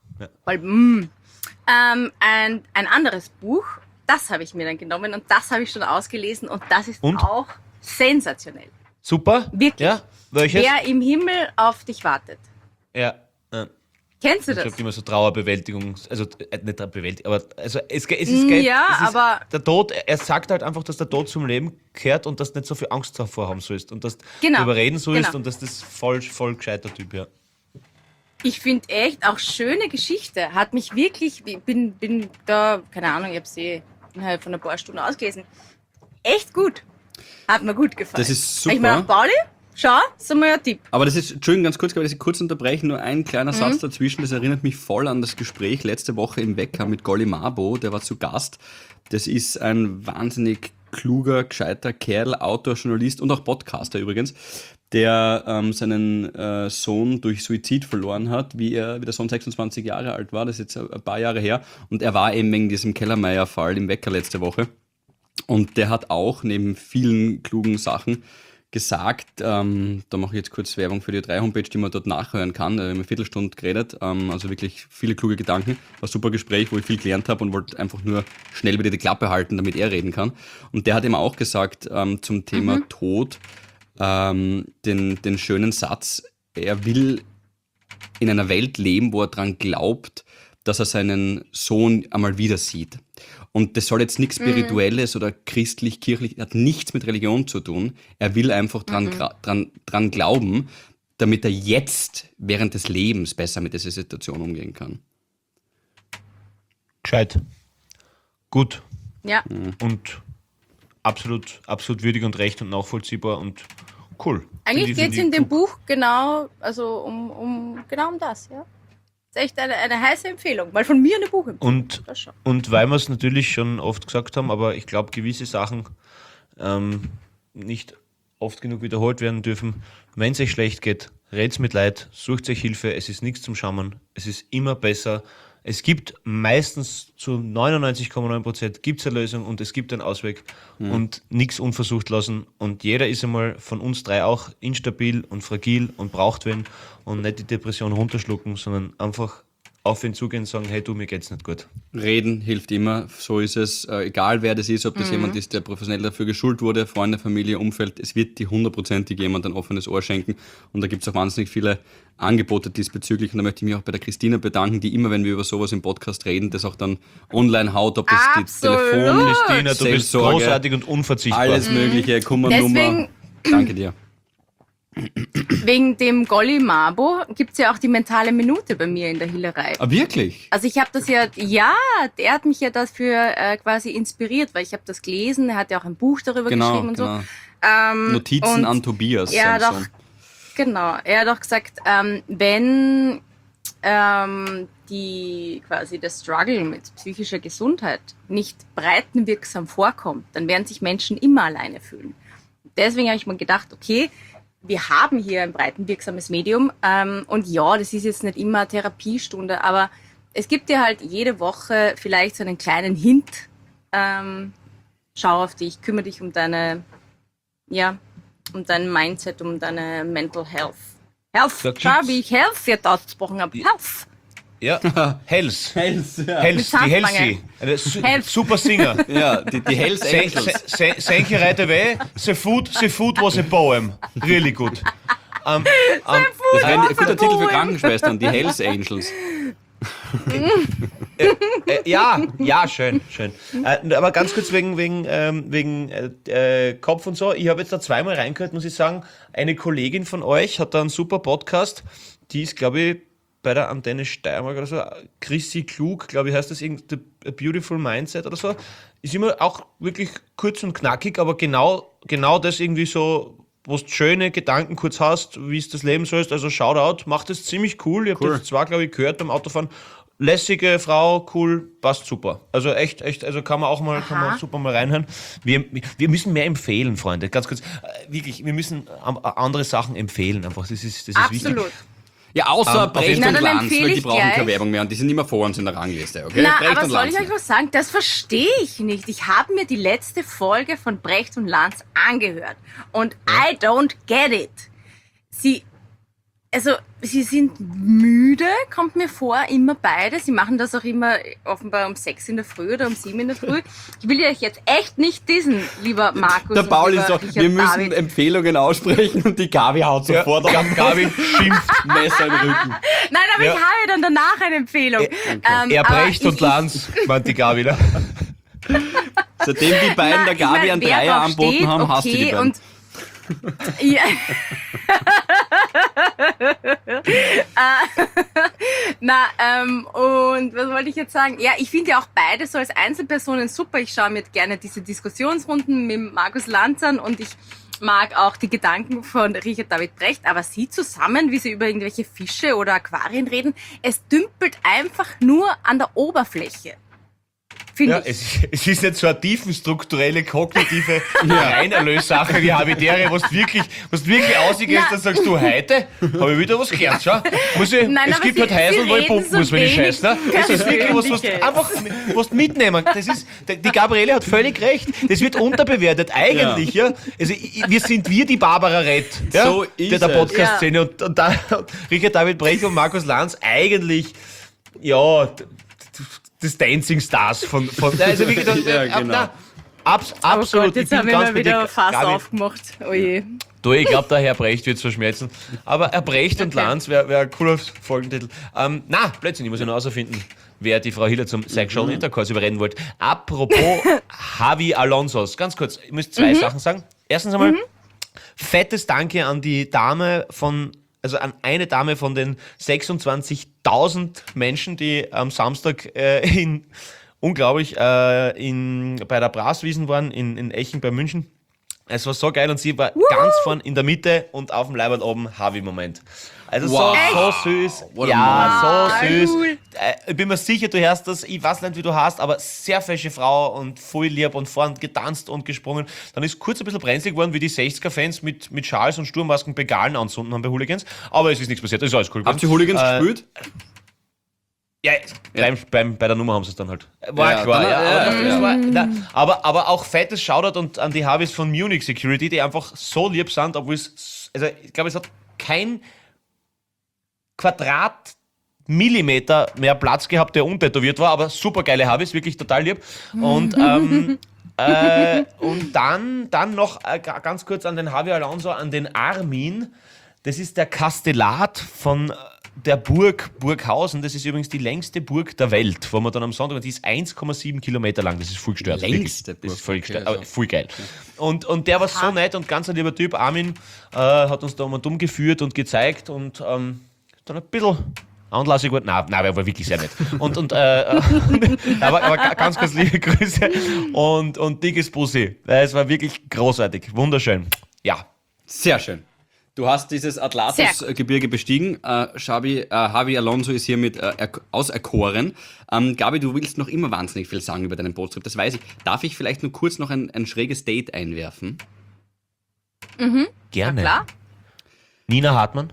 Ein anderes Buch, das habe ich mir dann genommen und das habe ich schon ausgelesen und das ist Und? auch sensationell. Super? Wirklich. Ja? Welches? Wer im Himmel auf dich wartet. Ja. Kennst du Ich das? habe immer so Trauerbewältigung, also nicht Trauerbewältigung, aber also es ist geil. Ja, es ist, aber- der Tod, er sagt halt einfach, dass der Tod zum Leben gehört und dass du nicht so viel Angst davor haben sollst und dass Genau, du überreden sollst genau. und dass das voll gescheiter Typ, ja. Ich finde echt auch schöne Geschichte. Hat mich wirklich, bin da, keine Ahnung, ich habe sie innerhalb von ein paar Stunden ausgelesen. Echt gut. Hat mir gut gefallen. Das ist Hab ich mir super. gedacht, Pauli, schau, das ist einmal ein Tipp. Aber das ist, Entschuldigung, ganz kurz, kann ich kurz unterbrechen, nur ein kleiner Satz dazwischen, das erinnert mich voll an das Gespräch letzte Woche im Wecker mit Golly Mabo, der war zu Gast. Das ist ein wahnsinnig kluger, gescheiter Kerl, Autor, Journalist und auch Podcaster übrigens, der seinen Sohn durch Suizid verloren hat, wie der Sohn 26 Jahre alt war, das ist jetzt ein paar Jahre her, und er war eben wegen diesem Kellermeier-Fall im Wecker letzte Woche. Und der hat auch neben vielen klugen Sachen gesagt, da mache ich jetzt kurz Werbung für die Ö3-Homepage, die man dort nachhören kann. Wir haben eine Viertelstunde geredet, also wirklich viele kluge Gedanken. War ein super Gespräch, wo ich viel gelernt habe und wollte einfach nur schnell wieder die Klappe halten, damit er reden kann. Und der hat eben auch gesagt zum Thema Tod den schönen Satz, er will in einer Welt leben, wo er dran glaubt, dass er seinen Sohn einmal wieder sieht. Und das soll jetzt nichts Spirituelles oder christlich-kirchlich, hat nichts mit Religion zu tun. Er will einfach dran glauben, damit er jetzt während des Lebens besser mit dieser Situation umgehen kann. Gescheit. Gut. Ja. Und absolut würdig und recht und nachvollziehbar und cool. Eigentlich geht es in dem Buch genau, also um das, ja. Das ist echt eine heiße Empfehlung, weil von mir eine Buchempfehlung. Und weil wir es natürlich schon oft gesagt haben, aber ich glaube, gewisse Sachen nicht oft genug wiederholt werden dürfen. Wenn es euch schlecht geht, red's mit Leid, sucht euch Hilfe, es ist nichts zum Schammern, es ist immer besser. Es gibt meistens zu 99,9% gibt's eine Lösung und es gibt einen Ausweg und nichts unversucht lassen. Und jeder ist einmal von uns drei auch instabil und fragil und braucht wen und nicht die Depression runterschlucken, sondern einfach auf ihn zugehen und sagen, hey du, mir geht's nicht gut. Reden hilft immer, so ist es. Egal wer das ist, ob das jemand ist, der professionell dafür geschult wurde, Freunde, Familie, Umfeld, es wird die 100%ig jemand ein offenes Ohr schenken. Und da gibt es auch wahnsinnig viele Angebote diesbezüglich. Und da möchte ich mich auch bei der Christina bedanken, die immer, wenn wir über sowas im Podcast reden, das auch dann online haut, ob das die Telefon, Christina, du bist Selbstsorge, großartig und unverzichtbar. alles mögliche, Kummernummer. Danke dir. Wegen dem Golly Mabo gibt's ja auch die mentale Minute bei mir in der Hillerei. Ah, wirklich? Also ich habe das der hat mich ja dafür quasi inspiriert, weil ich habe das gelesen, er hat ja auch ein Buch darüber geschrieben und so. Notizen und an Tobias. er hat sein auch, Sohn. genau, er hat auch gesagt, wenn der Struggle mit psychischer Gesundheit nicht breitenwirksam vorkommt, dann werden sich Menschen immer alleine fühlen. Deswegen habe ich mir gedacht, okay, wir haben hier ein breitenwirksames Medium und ja, das ist jetzt nicht immer eine Therapiestunde, aber es gibt dir halt jede Woche vielleicht so einen kleinen Hint. Schau auf dich, kümmere dich um dein Mindset, um deine Mental Health. Schau, wie ich Health jetzt ausgesprochen habe. Health. Ja, Hells. Hells, ja. Hells, die Helsi. Eine super Singer. Ja, die Hells Angels. Thank you right away. The food was a poem. Really good. Das wäre ein guter Titel für Krankenschwestern, die Hells Angels. Ja, schön. Aber ganz kurz wegen Kopf und so. Ich habe jetzt da zweimal reingehört, muss ich sagen. Eine Kollegin von euch hat da einen super Podcast. Die ist, glaube ich, bei der Antenne Steiermark oder so, Chrissy Klug, glaube ich, heißt das irgendwie, A Beautiful Mindset oder so. Ist immer auch wirklich kurz und knackig, aber genau das irgendwie so, wo du schöne Gedanken kurz hast, wie es das Leben sollst. Also Shoutout, macht das ziemlich cool. Ich habe das zwar, glaube ich, gehört beim Autofahren. Lässige Frau, cool, passt super. Also echt, also kann man super mal reinhören. Wir müssen mehr empfehlen, Freunde. Ganz kurz, wirklich, wir müssen andere Sachen empfehlen einfach. Das ist wichtig. Absolut. Ja, außer Brecht und dann Lanz, empfehle weil die ich brauchen gleich. keine Werbung mehr und die sind immer vor uns in der Rangliste, okay? Na, Brecht aber und soll Lanz. ich euch was sagen? Das verstehe ich nicht. Ich habe mir die letzte Folge von Brecht und Lanz angehört und I don't get it. Sie sind müde, kommt mir vor, immer beide. Sie machen das auch immer offenbar um 6 in der Früh oder um 7 in der Früh. Ich will euch jetzt echt nicht dissen, lieber Markus. Der Paul und ist so, Richard wir müssen David. Empfehlungen aussprechen und die Gabi haut sofort auf. Gabi schimpft. Messer im Rücken. Nein, aber Ja. ich habe dann danach eine Empfehlung. Er aber Brecht und Lanz, meint die Gabi wieder. Seitdem die beiden der Gabi einen Dreier anboten haben, hast du die beiden. Und ja. Und was wollte ich jetzt sagen? Ja, ich finde ja auch beide so als Einzelpersonen super. Ich schaue mir gerne diese Diskussionsrunden mit Markus Lanz an und ich mag auch die Gedanken von Richard David Brecht, aber sie zusammen, wie sie über irgendwelche Fische oder Aquarien reden, es dümpelt einfach nur an der Oberfläche. Finde Ja, ich. es ist nicht so eine tiefenstrukturelle, kognitive Reinerlössache wie Habitäre, wo du wirklich ausgehst, dann sagst du, heute habe ich wieder was gelernt, schau. Nein, Es aber gibt sie- halt Häusl, sie wo ich reden pumpen so muss, wenn ich wenig scheiße. Ne? Das ist wirklich was du Persönliches. einfach was du mitnehmen. Das ist, die Gabriele hat völlig recht. Das wird unterbewertet, eigentlich. Ja. Also, wir sind die Barbara Rett, ja, So ist der es. Podcast-Szene. Und da Richard David Brecht und Markus Lanz eigentlich, ja, das Dancing Stars von also wirklich, Ja, genau. absolut. Oh Gott, jetzt ich bin haben wir ganz mal bei wieder dir, Fass Gabi. aufgemacht. Oh je. Du, ich glaube, der Herr Brecht wird es verschmerzen. Aber Herr Brecht und Lanz wäre ein cooler Folgentitel. Plötzlich, ich muss ja noch herausfinden, wer die Frau Hiller zum Sexual Intercourse überreden wollte. Apropos Javi Alonsos. Ganz kurz, ich muss zwei Sachen sagen. Erstens einmal, fettes Danke an die Dame an eine Dame von den 26.000 Menschen, die am Samstag unglaublich bei der Braswiesen waren in Eching bei München. Es war so geil und sie war ganz vorn in der Mitte und auf dem Leiberl oben Harvey-Moment. Also Wow. so süß. What a Ja, so süß. cool. Ich bin mir sicher, du hörst das. Ich weiß nicht, wie du hast, aber sehr fesche Frau und voll lieb und vorn getanzt und gesprungen. Dann ist kurz ein bisschen brenzlig geworden, wie die 60er-Fans mit Schals und Sturmmasken Begalen anzünden haben bei Hooligans. Aber es ist nichts passiert. Das ist alles cool. Habt ihr Hooligans gespielt? Ja, bei der Nummer haben sie es dann halt. War Ja, klar, dann- ja. ja, Aber, ja. das war, aber auch fettes Shoutout und an die Harveys von Munich Security, die einfach so lieb sind, obwohl also ich glaube, es hat kein Quadratmillimeter mehr Platz gehabt, der untätowiert war, aber super geile Harveys, wirklich total lieb. Und, und dann noch ganz kurz an den Javi Alonso, an den Armin. Das ist der Kastellat von der Burg Burghausen. Das ist übrigens die längste Burg der Welt, wo man dann am Sonntag, die ist 1,7 Kilometer lang. Das ist voll gestört. Längste wirklich. Das ist Burg, voll gestört, okay, aber voll geil. Und der war so nett und ganz ein lieber Typ. Armin hat uns da um und um geführt und gezeigt und dann ein bisschen anlassig geworden. Nein, er war wirklich sehr nett. Aber ganz, ganz liebe Grüße und dickes Bussi. Es war wirklich großartig, wunderschön. Ja. Sehr schön. Du hast dieses Atlatus-Gebirge bestiegen. Javi Alonso ist hiermit auserkoren. Gabi, du willst noch immer wahnsinnig viel sagen über deinen Bootstrip, das weiß ich. Darf ich vielleicht nur kurz noch ein schräges Date einwerfen? Gerne. Klar. Nina Hartmann.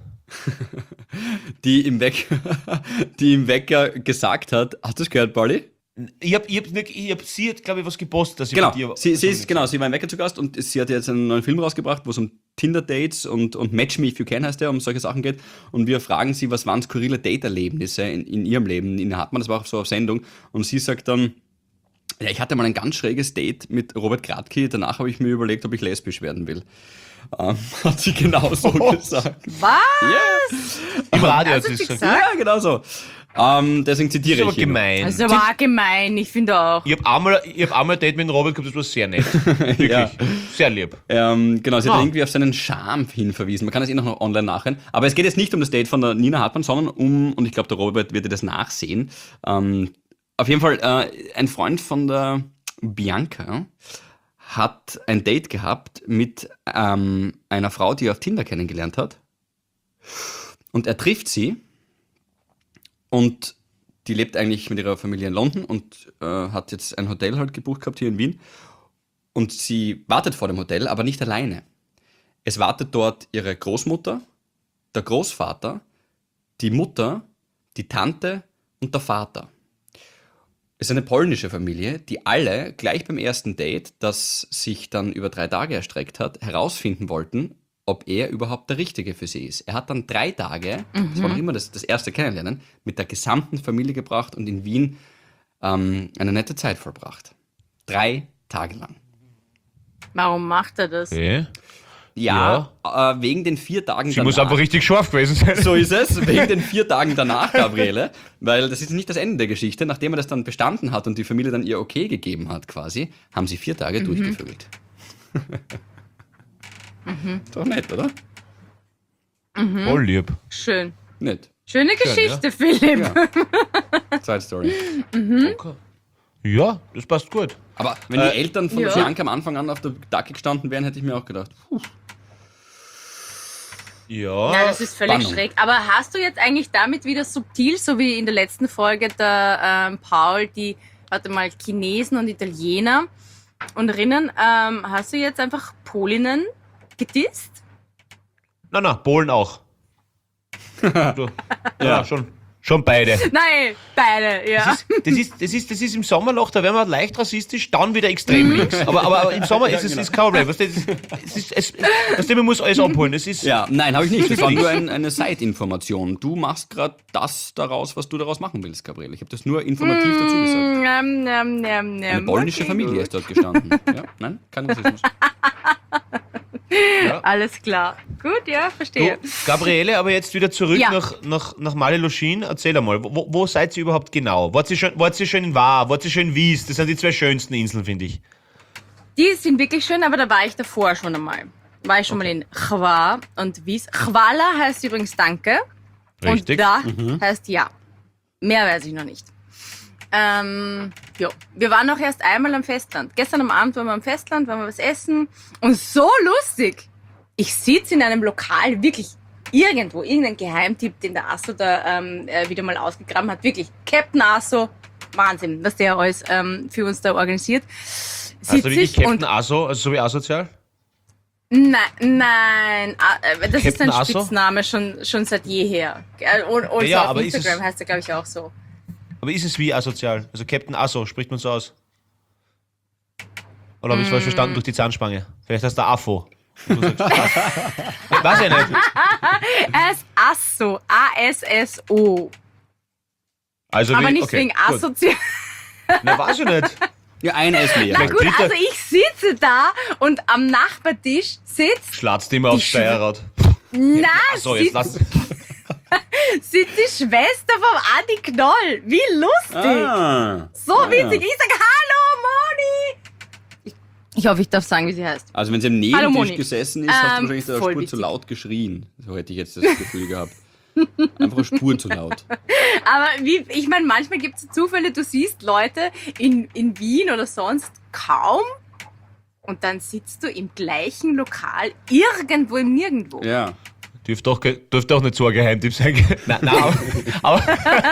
Die im Wecker gesagt hat, hast du es gehört, Pauli? Ich hab sie hat, glaube ich, was gepostet, dass sie Genau, bei dir sie war im Wecker zu Gast und sie hat jetzt einen neuen Film rausgebracht, wo es um Tinder-Dates und Match Me If You Can heißt der, um solche Sachen geht. Und wir fragen sie, was waren skurrile Date-Erlebnisse in ihrem Leben. Nina Hartmann, das war auch so auf Sendung. Und sie sagt dann, ja, ich hatte mal ein ganz schräges Date mit Robert Gradke, danach habe ich mir überlegt, ob ich lesbisch werden will. Hat sie genau so gesagt. Was? Yes. im Radio hat Also sie sie gesagt. gesagt? Ja, genau so. Deswegen Das zitiere ist aber ich ihn. gemein. Also war gemein, ich finde auch. Ich hab einmal ein Date mit dem Robert gehabt, das war sehr nett. Wirklich. Ja. Sehr lieb. Genau, sie hat Ah. irgendwie auf seinen Charme hinverwiesen. Man kann das noch online nachhören. Aber es geht jetzt nicht um das Date von der Nina Hartmann, sondern und ich glaube, der Robert wird dir das nachsehen. Auf jeden Fall, ein Freund von der Bianca hat ein Date gehabt mit einer Frau, die er auf Tinder kennengelernt hat. Und er trifft sie und die lebt eigentlich mit ihrer Familie in London und hat jetzt ein Hotel halt gebucht gehabt hier in Wien. Und sie wartet vor dem Hotel, aber nicht alleine. Es wartet dort ihre Großmutter, der Großvater, die Mutter, die Tante und der Vater. Es ist eine polnische Familie, die alle gleich beim ersten Date, das sich dann über 3 Tage erstreckt hat, herausfinden wollten, ob er überhaupt der Richtige für sie ist. Er hat dann 3 Tage, das war noch immer das erste Kennenlernen, mit der gesamten Familie gebracht und in Wien eine nette Zeit vollbracht. 3 Tage lang. Warum macht er das? Okay. Ja, wegen den 4 Tagen Sie danach. muss einfach richtig scharf gewesen sein. So ist es, wegen den 4 Tagen danach, Gabriele, weil das ist nicht das Ende der Geschichte. Nachdem er das dann bestanden hat und die Familie dann ihr Okay gegeben hat quasi, haben sie 4 Tage durchgevögelt. Ist doch nett, oder? Voll lieb. Schön. Nett. Schöne Geschichte, Philipp. Ja. Side Story. Okay. Ja, das passt gut. Aber wenn die Eltern von Ja. Bianca am Anfang an auf der Dacke gestanden wären, hätte ich mir auch gedacht, Ja. Nein, das ist völlig Spannung. schräg. Aber hast du jetzt eigentlich damit wieder subtil, so wie in der letzten Folge der Paul, die, Chinesen und Italiener und Rinnen, hast du jetzt einfach Polinnen gedisst? Na, Polen auch. So. Ja, schon beide. Nein, beide, ja. Das ist im Sommerloch, da werden wir leicht rassistisch, dann wieder extrem links. Aber im Sommer ist es kein Problem. Man muss alles abholen. Es ist, ja, nein, habe ich nicht. Das war nur eine Side-Information. Du machst gerade das daraus, was du daraus machen willst, Gabriele. Ich habe das nur informativ dazu gesagt. Eine polnische Familie ist dort gestanden. Ja, nein, kein Rassismus. Alles klar. Gut, ja, Du, verstehe. Gabriele, aber jetzt wieder zurück Ja. nach Male-Loschin. Erzähl einmal, wo seid ihr überhaupt genau? Wart ihr schon in Var? Wart ihr schon in Wies? Das sind die zwei schönsten Inseln, finde ich. Die sind wirklich schön, aber da war ich davor schon einmal. War ich schon mal in Chwa und Wies. Chwala heißt übrigens Danke. Richtig. Und da heißt Ja. Mehr weiß ich noch nicht. Ja. Wir waren auch erst einmal am Festland. Gestern am Abend waren wir am Festland, waren wir was essen. Und so lustig. Ich sitze in einem Lokal, wirklich irgendwo, irgendein Geheimtipp, den der Asso da wieder mal ausgegraben hat. Wirklich, Captain Asso, Wahnsinn, was der alles für uns da organisiert. Also wirklich ich Captain Asso, also so wie asozial? Nein, das ist Captain ein Asso? Spitzname schon seit jeher. Und Ja, auf aber ist Instagram es- heißt er, glaube ich, auch so. Aber ist es wie asozial? Also Captain Asso, spricht man so aus? Oder habe ich es falsch verstanden durch die Zahnspange? Vielleicht heißt der Affo. Und du sagst, was? Weiß ich nicht. Er ist Asso, A-S-S-O. Also Aber wie, nicht okay, wegen gut. asozial. Na, weiß ich nicht. Ja, ein S mehr. Na gut, bitte. also ich sitze da und am Nachbartisch sitzt Schlatzt immer aufs Die Steuerrad. So, jetzt lass. sitzt die Schwester vom Adi Knoll. Wie lustig. So witzig. Ich sag Hallo, Moni. Ich hoffe, ich darf sagen, wie sie heißt. Also wenn sie am Hallo, Nebentisch Moni. gesessen ist, hast du wahrscheinlich da voll Spur zu witzig. laut geschrien. So hätte ich jetzt das Gefühl gehabt. Einfach Spuren zu laut. Aber ich meine, manchmal gibt es Zufälle, du siehst Leute in Wien oder sonst kaum und dann sitzt du im gleichen Lokal irgendwo im Nirgendwo. Ja. Dürfte auch nicht so ein Geheimtipp sein. Nein, aber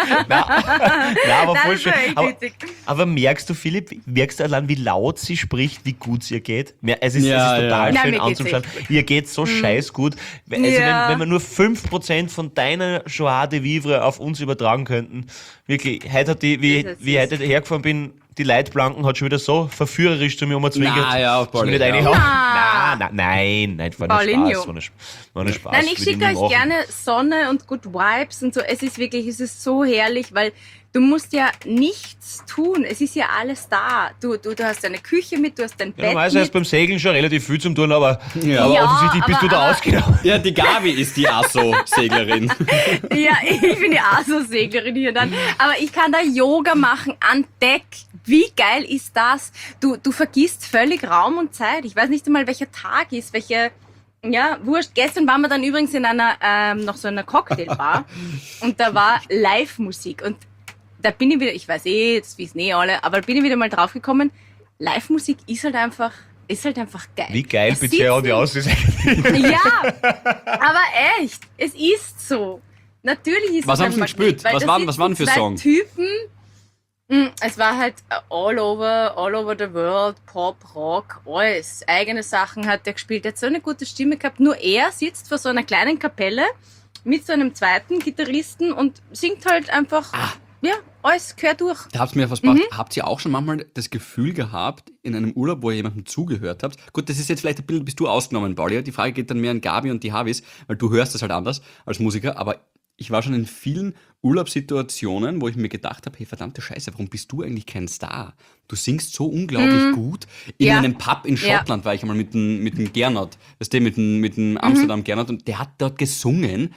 Nein, voll das schön. war echt witzig. Aber merkst du, Philipp, allein, wie laut sie spricht, wie gut es ihr geht? Es ist Ja, total ja. schön Nein, mir geht's anzuschauen. Ihr geht so scheiß gut. Also Ja. wenn wir nur 5% von deiner Joie de Vivre auf uns übertragen könnten, wirklich, heute hat die, Das ist wie ich heute hergefahren bin, die Leitplanken hat schon wieder so verführerisch zu mir umgezwinkert. Na ja, dass ich mich Pauli, nicht ja. reinhauen. Nein, war nur Paulinho. Spaß. War nur Spaß. Nein, ich Will schicke nicht euch machen. gerne Sonne und Good Vibes und so. Es ist so herrlich, weil du musst ja nichts tun. Es ist ja alles da. Du hast deine Küche mit, du hast dein Ja, Bett normalerweise hast mit. du beim Segeln schon relativ viel zum tun, aber Ja. Ja, offensichtlich bist du da aber- ausgenommen. Ja, die Gabi ist die Asso-Seglerin. Ja, ich bin die Aso-Seglerin hier dann. Aber ich kann da Yoga machen an Deck. Wie geil ist das? Du vergisst völlig Raum und Zeit. Ich weiß nicht einmal, welcher Tag ist, ja, wurscht. Gestern waren wir dann übrigens in einer, noch so einer Cocktailbar und da war Live-Musik und da bin ich wieder, ich weiß das wissen alle, aber bin ich wieder mal draufgekommen, Live-Musik ist halt einfach geil. Wie geil Es bitte und die sitzen- aus ist eigentlich. Ja, aber echt, es ist so. Natürlich ist Was es haben Sie ein gespielt? Magnet, weil Was da waren- was waren sitzen für zwei Songs? Typen. Es war halt all over the world, Pop, Rock, alles. Eigene Sachen hat er gespielt. Er hat so eine gute Stimme gehabt. Nur er sitzt vor so einer kleinen Kapelle mit so einem zweiten Gitarristen und singt halt einfach, ja, alles quer durch. Da habt ihr mir was gebracht. Habt ihr auch schon manchmal das Gefühl gehabt, in einem Urlaub, wo ihr jemandem zugehört habt? Gut, das ist jetzt vielleicht ein bisschen, bist du ausgenommen, Pauli. Die Frage geht dann mehr an Gabi und die Havis, weil du hörst das halt anders als Musiker. Aber ich war schon in vielen Urlaubssituationen, wo ich mir gedacht habe, hey, verdammte Scheiße, warum bist du eigentlich kein Star? Du singst so unglaublich gut. In Ja. einem Pub in Ja. Schottland war ich einmal mit dem Gernot, weißt du, mit dem Amsterdam Gernot, und der hat dort gesungen.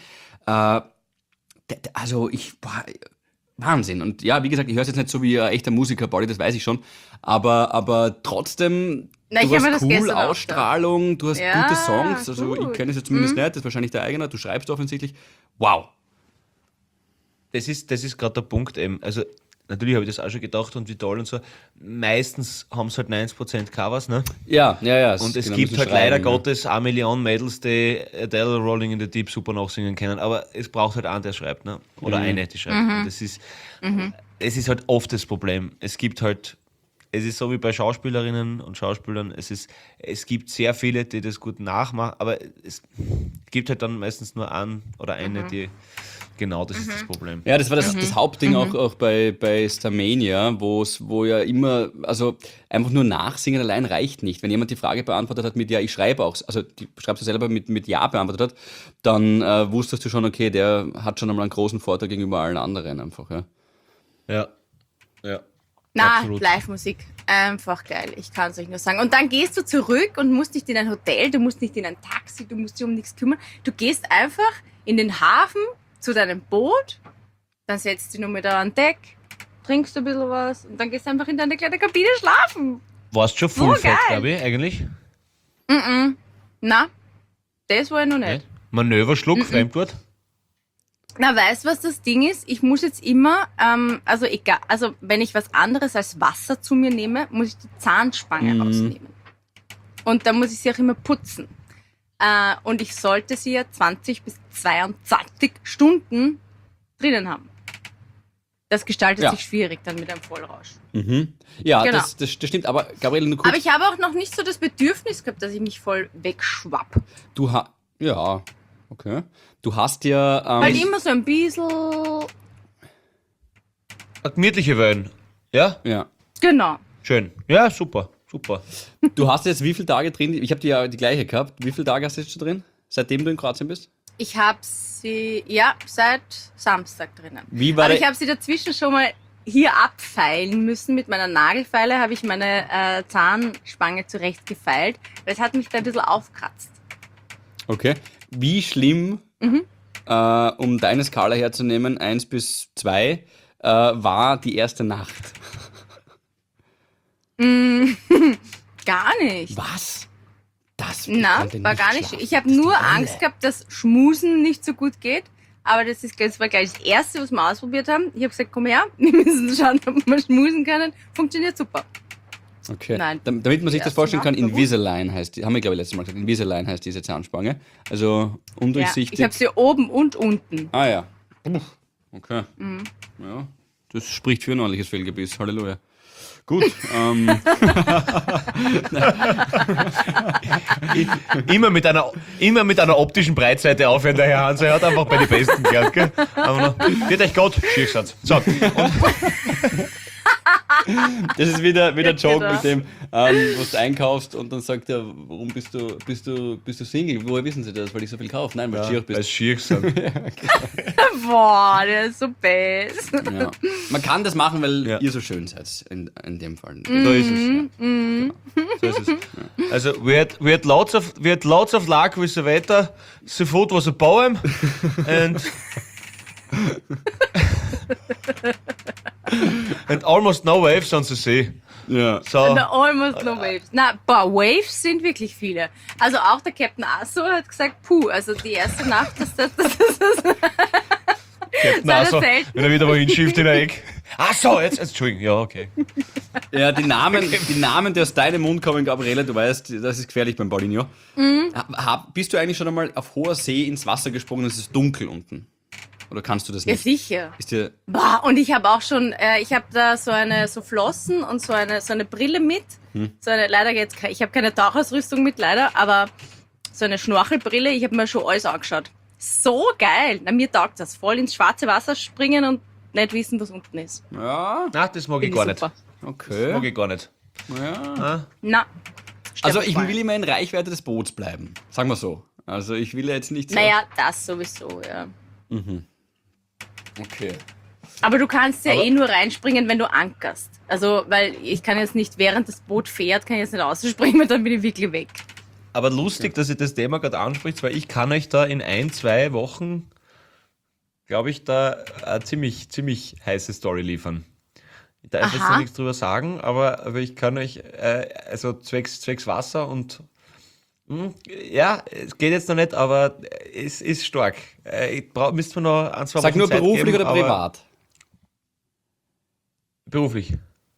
Wahnsinn. Und ja, wie gesagt, ich höre es jetzt nicht so wie ein echter Musiker, Pauli, das weiß ich schon. Aber trotzdem, Na, ich du hab mir hast das cool gestern auch Ausstrahlung, du hast Ja, gute Songs. Also ich gut. kenne es jetzt zumindest nicht, das ist wahrscheinlich der eigene, du schreibst offensichtlich. Wow. Das ist gerade der Punkt eben. Also natürlich habe ich das auch schon gedacht und wie toll und so. Meistens haben es halt 90% Covers, ne? Ja. Und es genau, gibt müssen halt schreiben, leider ja. Gottes 1 Million Mädels, die Adele Rolling in the Deep super nachsingen können, aber es braucht halt einen, der schreibt, ne? Oder eine, die schreibt. Und es ist halt oft das Problem. Es ist so wie bei Schauspielerinnen und Schauspielern, es gibt sehr viele, die das gut nachmachen, aber es gibt halt dann meistens nur einen oder eine, die, genau, das ist das Problem. Ja, das war das Hauptding auch bei Starmania, wo ja immer, also einfach nur nachsingen allein reicht nicht. Wenn jemand die Frage beantwortet hat mit Ja, ich schreibe auch, also die schreibst du selber mit Ja beantwortet hat, dann wusstest du schon, okay, der hat schon einmal einen großen Vorteil gegenüber allen anderen einfach, ja. Ja. Na, Absolut. Live-Musik, einfach geil, ich kann es euch nur sagen. Und dann gehst du zurück und musst nicht in ein Hotel, du musst nicht in ein Taxi, du musst dich um nichts kümmern. Du gehst einfach in den Hafen zu deinem Boot, dann setzt du dich nur mit an Deck, trinkst ein bisschen was und dann gehst du einfach in deine kleine Kabine schlafen. Warst schon full So fett, geil. glaube ich, eigentlich? Na, das war ich noch nicht. Nicht? Manöverschluck, Fremdwort? Na, weißt du, was das Ding ist? Ich muss jetzt immer, also wenn ich was anderes als Wasser zu mir nehme, muss ich die Zahnspange rausnehmen. Und dann muss ich sie auch immer putzen. Und ich sollte sie ja 20 bis 22 Stunden drinnen haben. Das gestaltet Ja. sich schwierig dann mit einem Vollrausch. Ja, Genau. das stimmt, aber Gabriele, nur kurz. Aber ich habe auch noch nicht so das Bedürfnis gehabt, dass ich mich voll wegschwapp. Ja, okay. Du hast ja, Weil immer so ein bisschen, Eine gemütliche Wellen. Ja? ja. genau. Schön. Ja, super. Du hast jetzt wie viele Tage drin? Ich habe die ja die gleiche gehabt. Wie viele Tage hast du jetzt schon drin? Seitdem du in Kroatien bist? Ich habe sie, seit Samstag drinnen. Wie war Aber der- ich habe sie dazwischen schon mal hier abfeilen müssen. Mit meiner Nagelfeile habe ich meine Zahnspange zurecht gefeilt. Das hat mich da ein bisschen aufkratzt. Okay. Wie schlimm, um deine Skala herzunehmen, 1 bis 2, war die erste Nacht? Gar nicht. Was? Das Na, konnte war nicht gar nicht. schlafen. Ich habe Das ist nur die Hölle. Angst gehabt, dass Schmusen nicht so gut geht. Aber das war gleich das Erste, was wir ausprobiert haben. Ich habe gesagt, komm her, wir müssen schauen, ob wir schmusen können. Funktioniert super. Okay. Nein, Damit man sich die das vorstellen kann, erste Nacht war Invisalign heißt die, haben wir glaube ich letztes Mal gesagt, Invisalign heißt diese Zahnspange. Also Ja, undurchsichtig. ich habe sie oben und unten. Ah ja. Okay. Ja, das spricht für ein ordentliches Fehlgebiss. Halleluja. Gut. Immer mit einer optischen Breitseite aufhören, der Herr Hanser. Er hat einfach bei den Besten gelernt, gell? Aber noch, wird euch Gott, Schiersatz. So, Das ist wieder Joke Genau. mit dem, was du einkaufst und dann sagt er, warum bist du Single? Woher wissen Sie das? Weil ich so viel kaufe? Nein, weil du schier bist. als Schiersatz. Boah, der ist so best. Ja. Man kann das machen, weil Ja. ihr so schön seid, in dem Fall. So ist es. So ist es. Also, we had lots of luck with the weather. The food was a poem. And almost no waves on the sea. Ja. So, Na, almost no waves. Na, Waves sind wirklich viele. Also auch der Captain Asso hat gesagt, also die erste Nacht, Captain Asso, wenn er wieder wohin schiebt in der Eck. Ach so, jetzt, Entschuldigung, ja, okay. Ja, die Namen, die aus deinem Mund kommen, Gabriele, du weißt, das ist gefährlich beim Paulinho. Bist du eigentlich schon einmal auf hoher See ins Wasser gesprungen und es ist dunkel unten? Oder kannst du das Ja, nicht? sicher. Ist dir, Boah, und ich habe auch schon, ich habe da so Flossen und so eine Brille mit. Leider jetzt, ich habe keine Tauchausrüstung mit, leider, aber so eine Schnorchelbrille, ich habe mir schon alles angeschaut. So geil. Na, mir taugt das. Voll ins schwarze Wasser springen und nicht wissen, was unten ist. ja, Na, das mag ich Finde gar ich super. nicht. okay. Mag ich gar nicht. Ja. Na. Also ich will immer in Reichweite des Boots bleiben. Sagen wir so. Also ich will jetzt nicht so... Naja, das sowieso, ja. Okay. Aber du kannst ja Aber- nur reinspringen, wenn du ankerst. Also, weil ich kann jetzt nicht, während das Boot fährt, kann ich jetzt nicht ausspringen, weil dann bin ich wirklich weg. Aber lustig, dass ihr das Thema gerade anspricht, weil ich kann euch da in 1-2 Wochen, glaube ich, da eine ziemlich heiße Story liefern. Ich darf jetzt Aha. noch nichts drüber sagen, aber ich kann euch, also zwecks Wasser und ja, es geht jetzt noch nicht, aber es ist stark. Müsste man noch ein, zwei Sag Wochen nur Zeit beruflich geben, oder aber privat? Beruflich.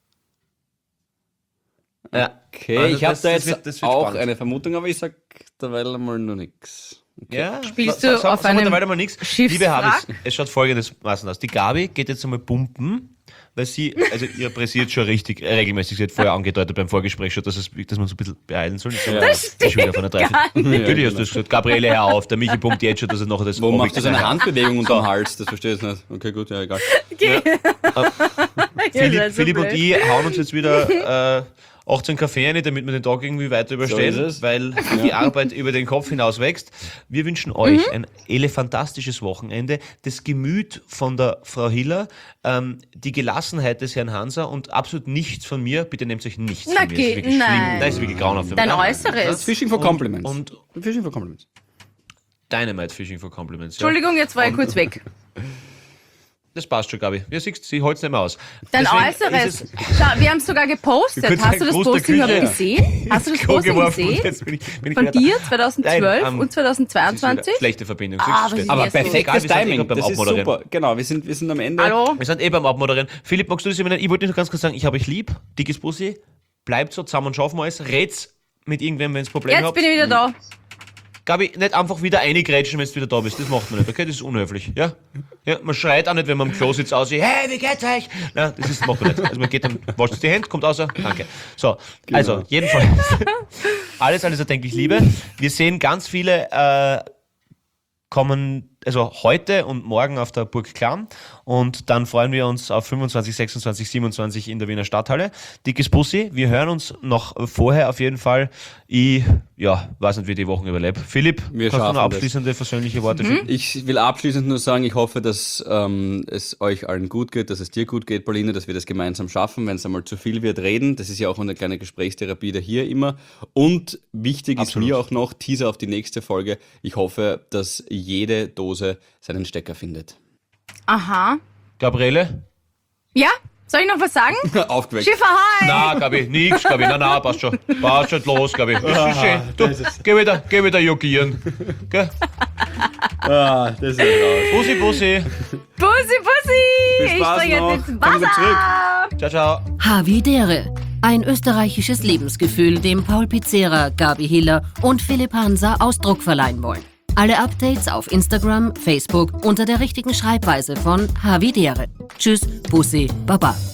Ja. Okay, Also ich habe da das jetzt wird auch spannend. eine Vermutung, aber ich sag derweil mal noch nichts. Ja, Spielst du auf sagen wir einem dabei mal nichts. Schiffswrack? Liebe Habis, es schaut folgendermaßen aus. Die Gabi geht jetzt einmal pumpen, weil sie, also ihr pressiert schon richtig regelmäßig. Sie hat vorher angedeutet beim Vorgespräch schon, dass wir uns ein bisschen beeilen sollen. Das ist schon wieder von der gar Dreiviertel. Natürlich hast du das gesagt. Gabriele, hör auf. Der Michi pumpt jetzt schon, dass er nachher das... Wo machst du so eine Hand? Handbewegung unterm Hals? Das verstehe ich nicht. Okay, gut, ja, egal. Philipp und ich hauen uns jetzt wieder 18 Kaffee rein, damit wir den Tag irgendwie weiter überstehen, ist es. weil die Arbeit über den Kopf hinaus wächst. Wir wünschen euch ein elefantastisches Wochenende, das Gemüt von der Frau Hiller, die Gelassenheit des Herrn Hanser und absolut nichts von mir. Bitte nehmt euch nichts Na, von mir. Das ist wirklich nein. schlimm. Das ist wirklich grauenhaft. für Dein mich. Äußeres. Fishing for Compliments. Und Fishing for Compliments. Dynamite Fishing for Compliments. Ja. Entschuldigung, jetzt war ich kurz weg. Das passt schon, Gabi. Ja, siehst, sie holt es nicht mehr aus. Dein Deswegen Äußeres. ist es- Schau, wir haben es sogar gepostet. Kurz Hast du das Gruß der Posting überhaupt Küche. gesehen? Hast du das Klo Posting geworfen und gesehen? jetzt bin ich Von wieder da. dir 2012 Nein, und 2022? Schlechte Verbindung. Ah, Siehst du, aber Stefan? sie- Aber Yes, perfektes wir sind eh Timing, beim das ist Abmoderieren. super. Genau, wir sind am Ende. Hallo? Wir sind beim Abmoderieren. Philipp, magst du das übernehmen? Ich wollte nur ganz kurz sagen, ich habe euch lieb. Dickes Bussi. Bleibt so zusammen und schaffen wir es. Red's mit irgendwem, wenn ihr Probleme Jetzt habt. bin ich wieder da. Gabi, nicht einfach wieder reingrätschen, wenn du wieder da bist. Das macht man nicht, okay? Das ist unhöflich, ja? Ja, man schreit auch nicht, wenn man am Klo sitzt, aus, hey, wie geht's euch? Nein, macht man nicht. Also man geht dann, wascht die Hände, kommt raus, danke. So, also, jedenfalls, alles erdenklich Liebe. Wir sehen ganz viele kommen also heute und morgen auf der Burg Klamm und dann freuen wir uns auf 25, 26, 27 in der Wiener Stadthalle. Dickes Bussi, wir hören uns noch vorher auf jeden Fall. Ich, weiß nicht, wie die Wochen überlebe. Philipp, Wir kannst du schaffen noch das. abschließende versöhnliche Worte finden? Ich will abschließend nur sagen, ich hoffe, dass es euch allen gut geht, dass es dir gut geht, Pauline, dass wir das gemeinsam schaffen. Wenn es einmal zu viel wird, reden. Das ist ja auch eine kleine Gesprächstherapie da hier immer. Und wichtig Absolut. ist mir auch noch, Teaser auf die nächste Folge. Ich hoffe, dass jede Dose seinen Stecker findet. Aha. Gabriele? Ja? Soll ich noch was sagen? Aufgeweckt. Schiffer, hi! Na, Gabi, nix, Gabi. Na, passt schon. Passt schon, los, Gabi. Das ist schön. Du, geh wieder jogieren. Gell? Das ist raus. Bussi, Bussi. Bussi, Bussi! Viel Spaß Ich spring noch. jetzt ins Komm wieder Wasser! Ciao, ciao. Havidere. Ein österreichisches Lebensgefühl, dem Paul Pizzera, Gabi Hiller und Philipp Hansa Ausdruck verleihen wollen. Alle Updates auf Instagram, Facebook unter der richtigen Schreibweise von Havidere. Tschüss, Bussi, Baba.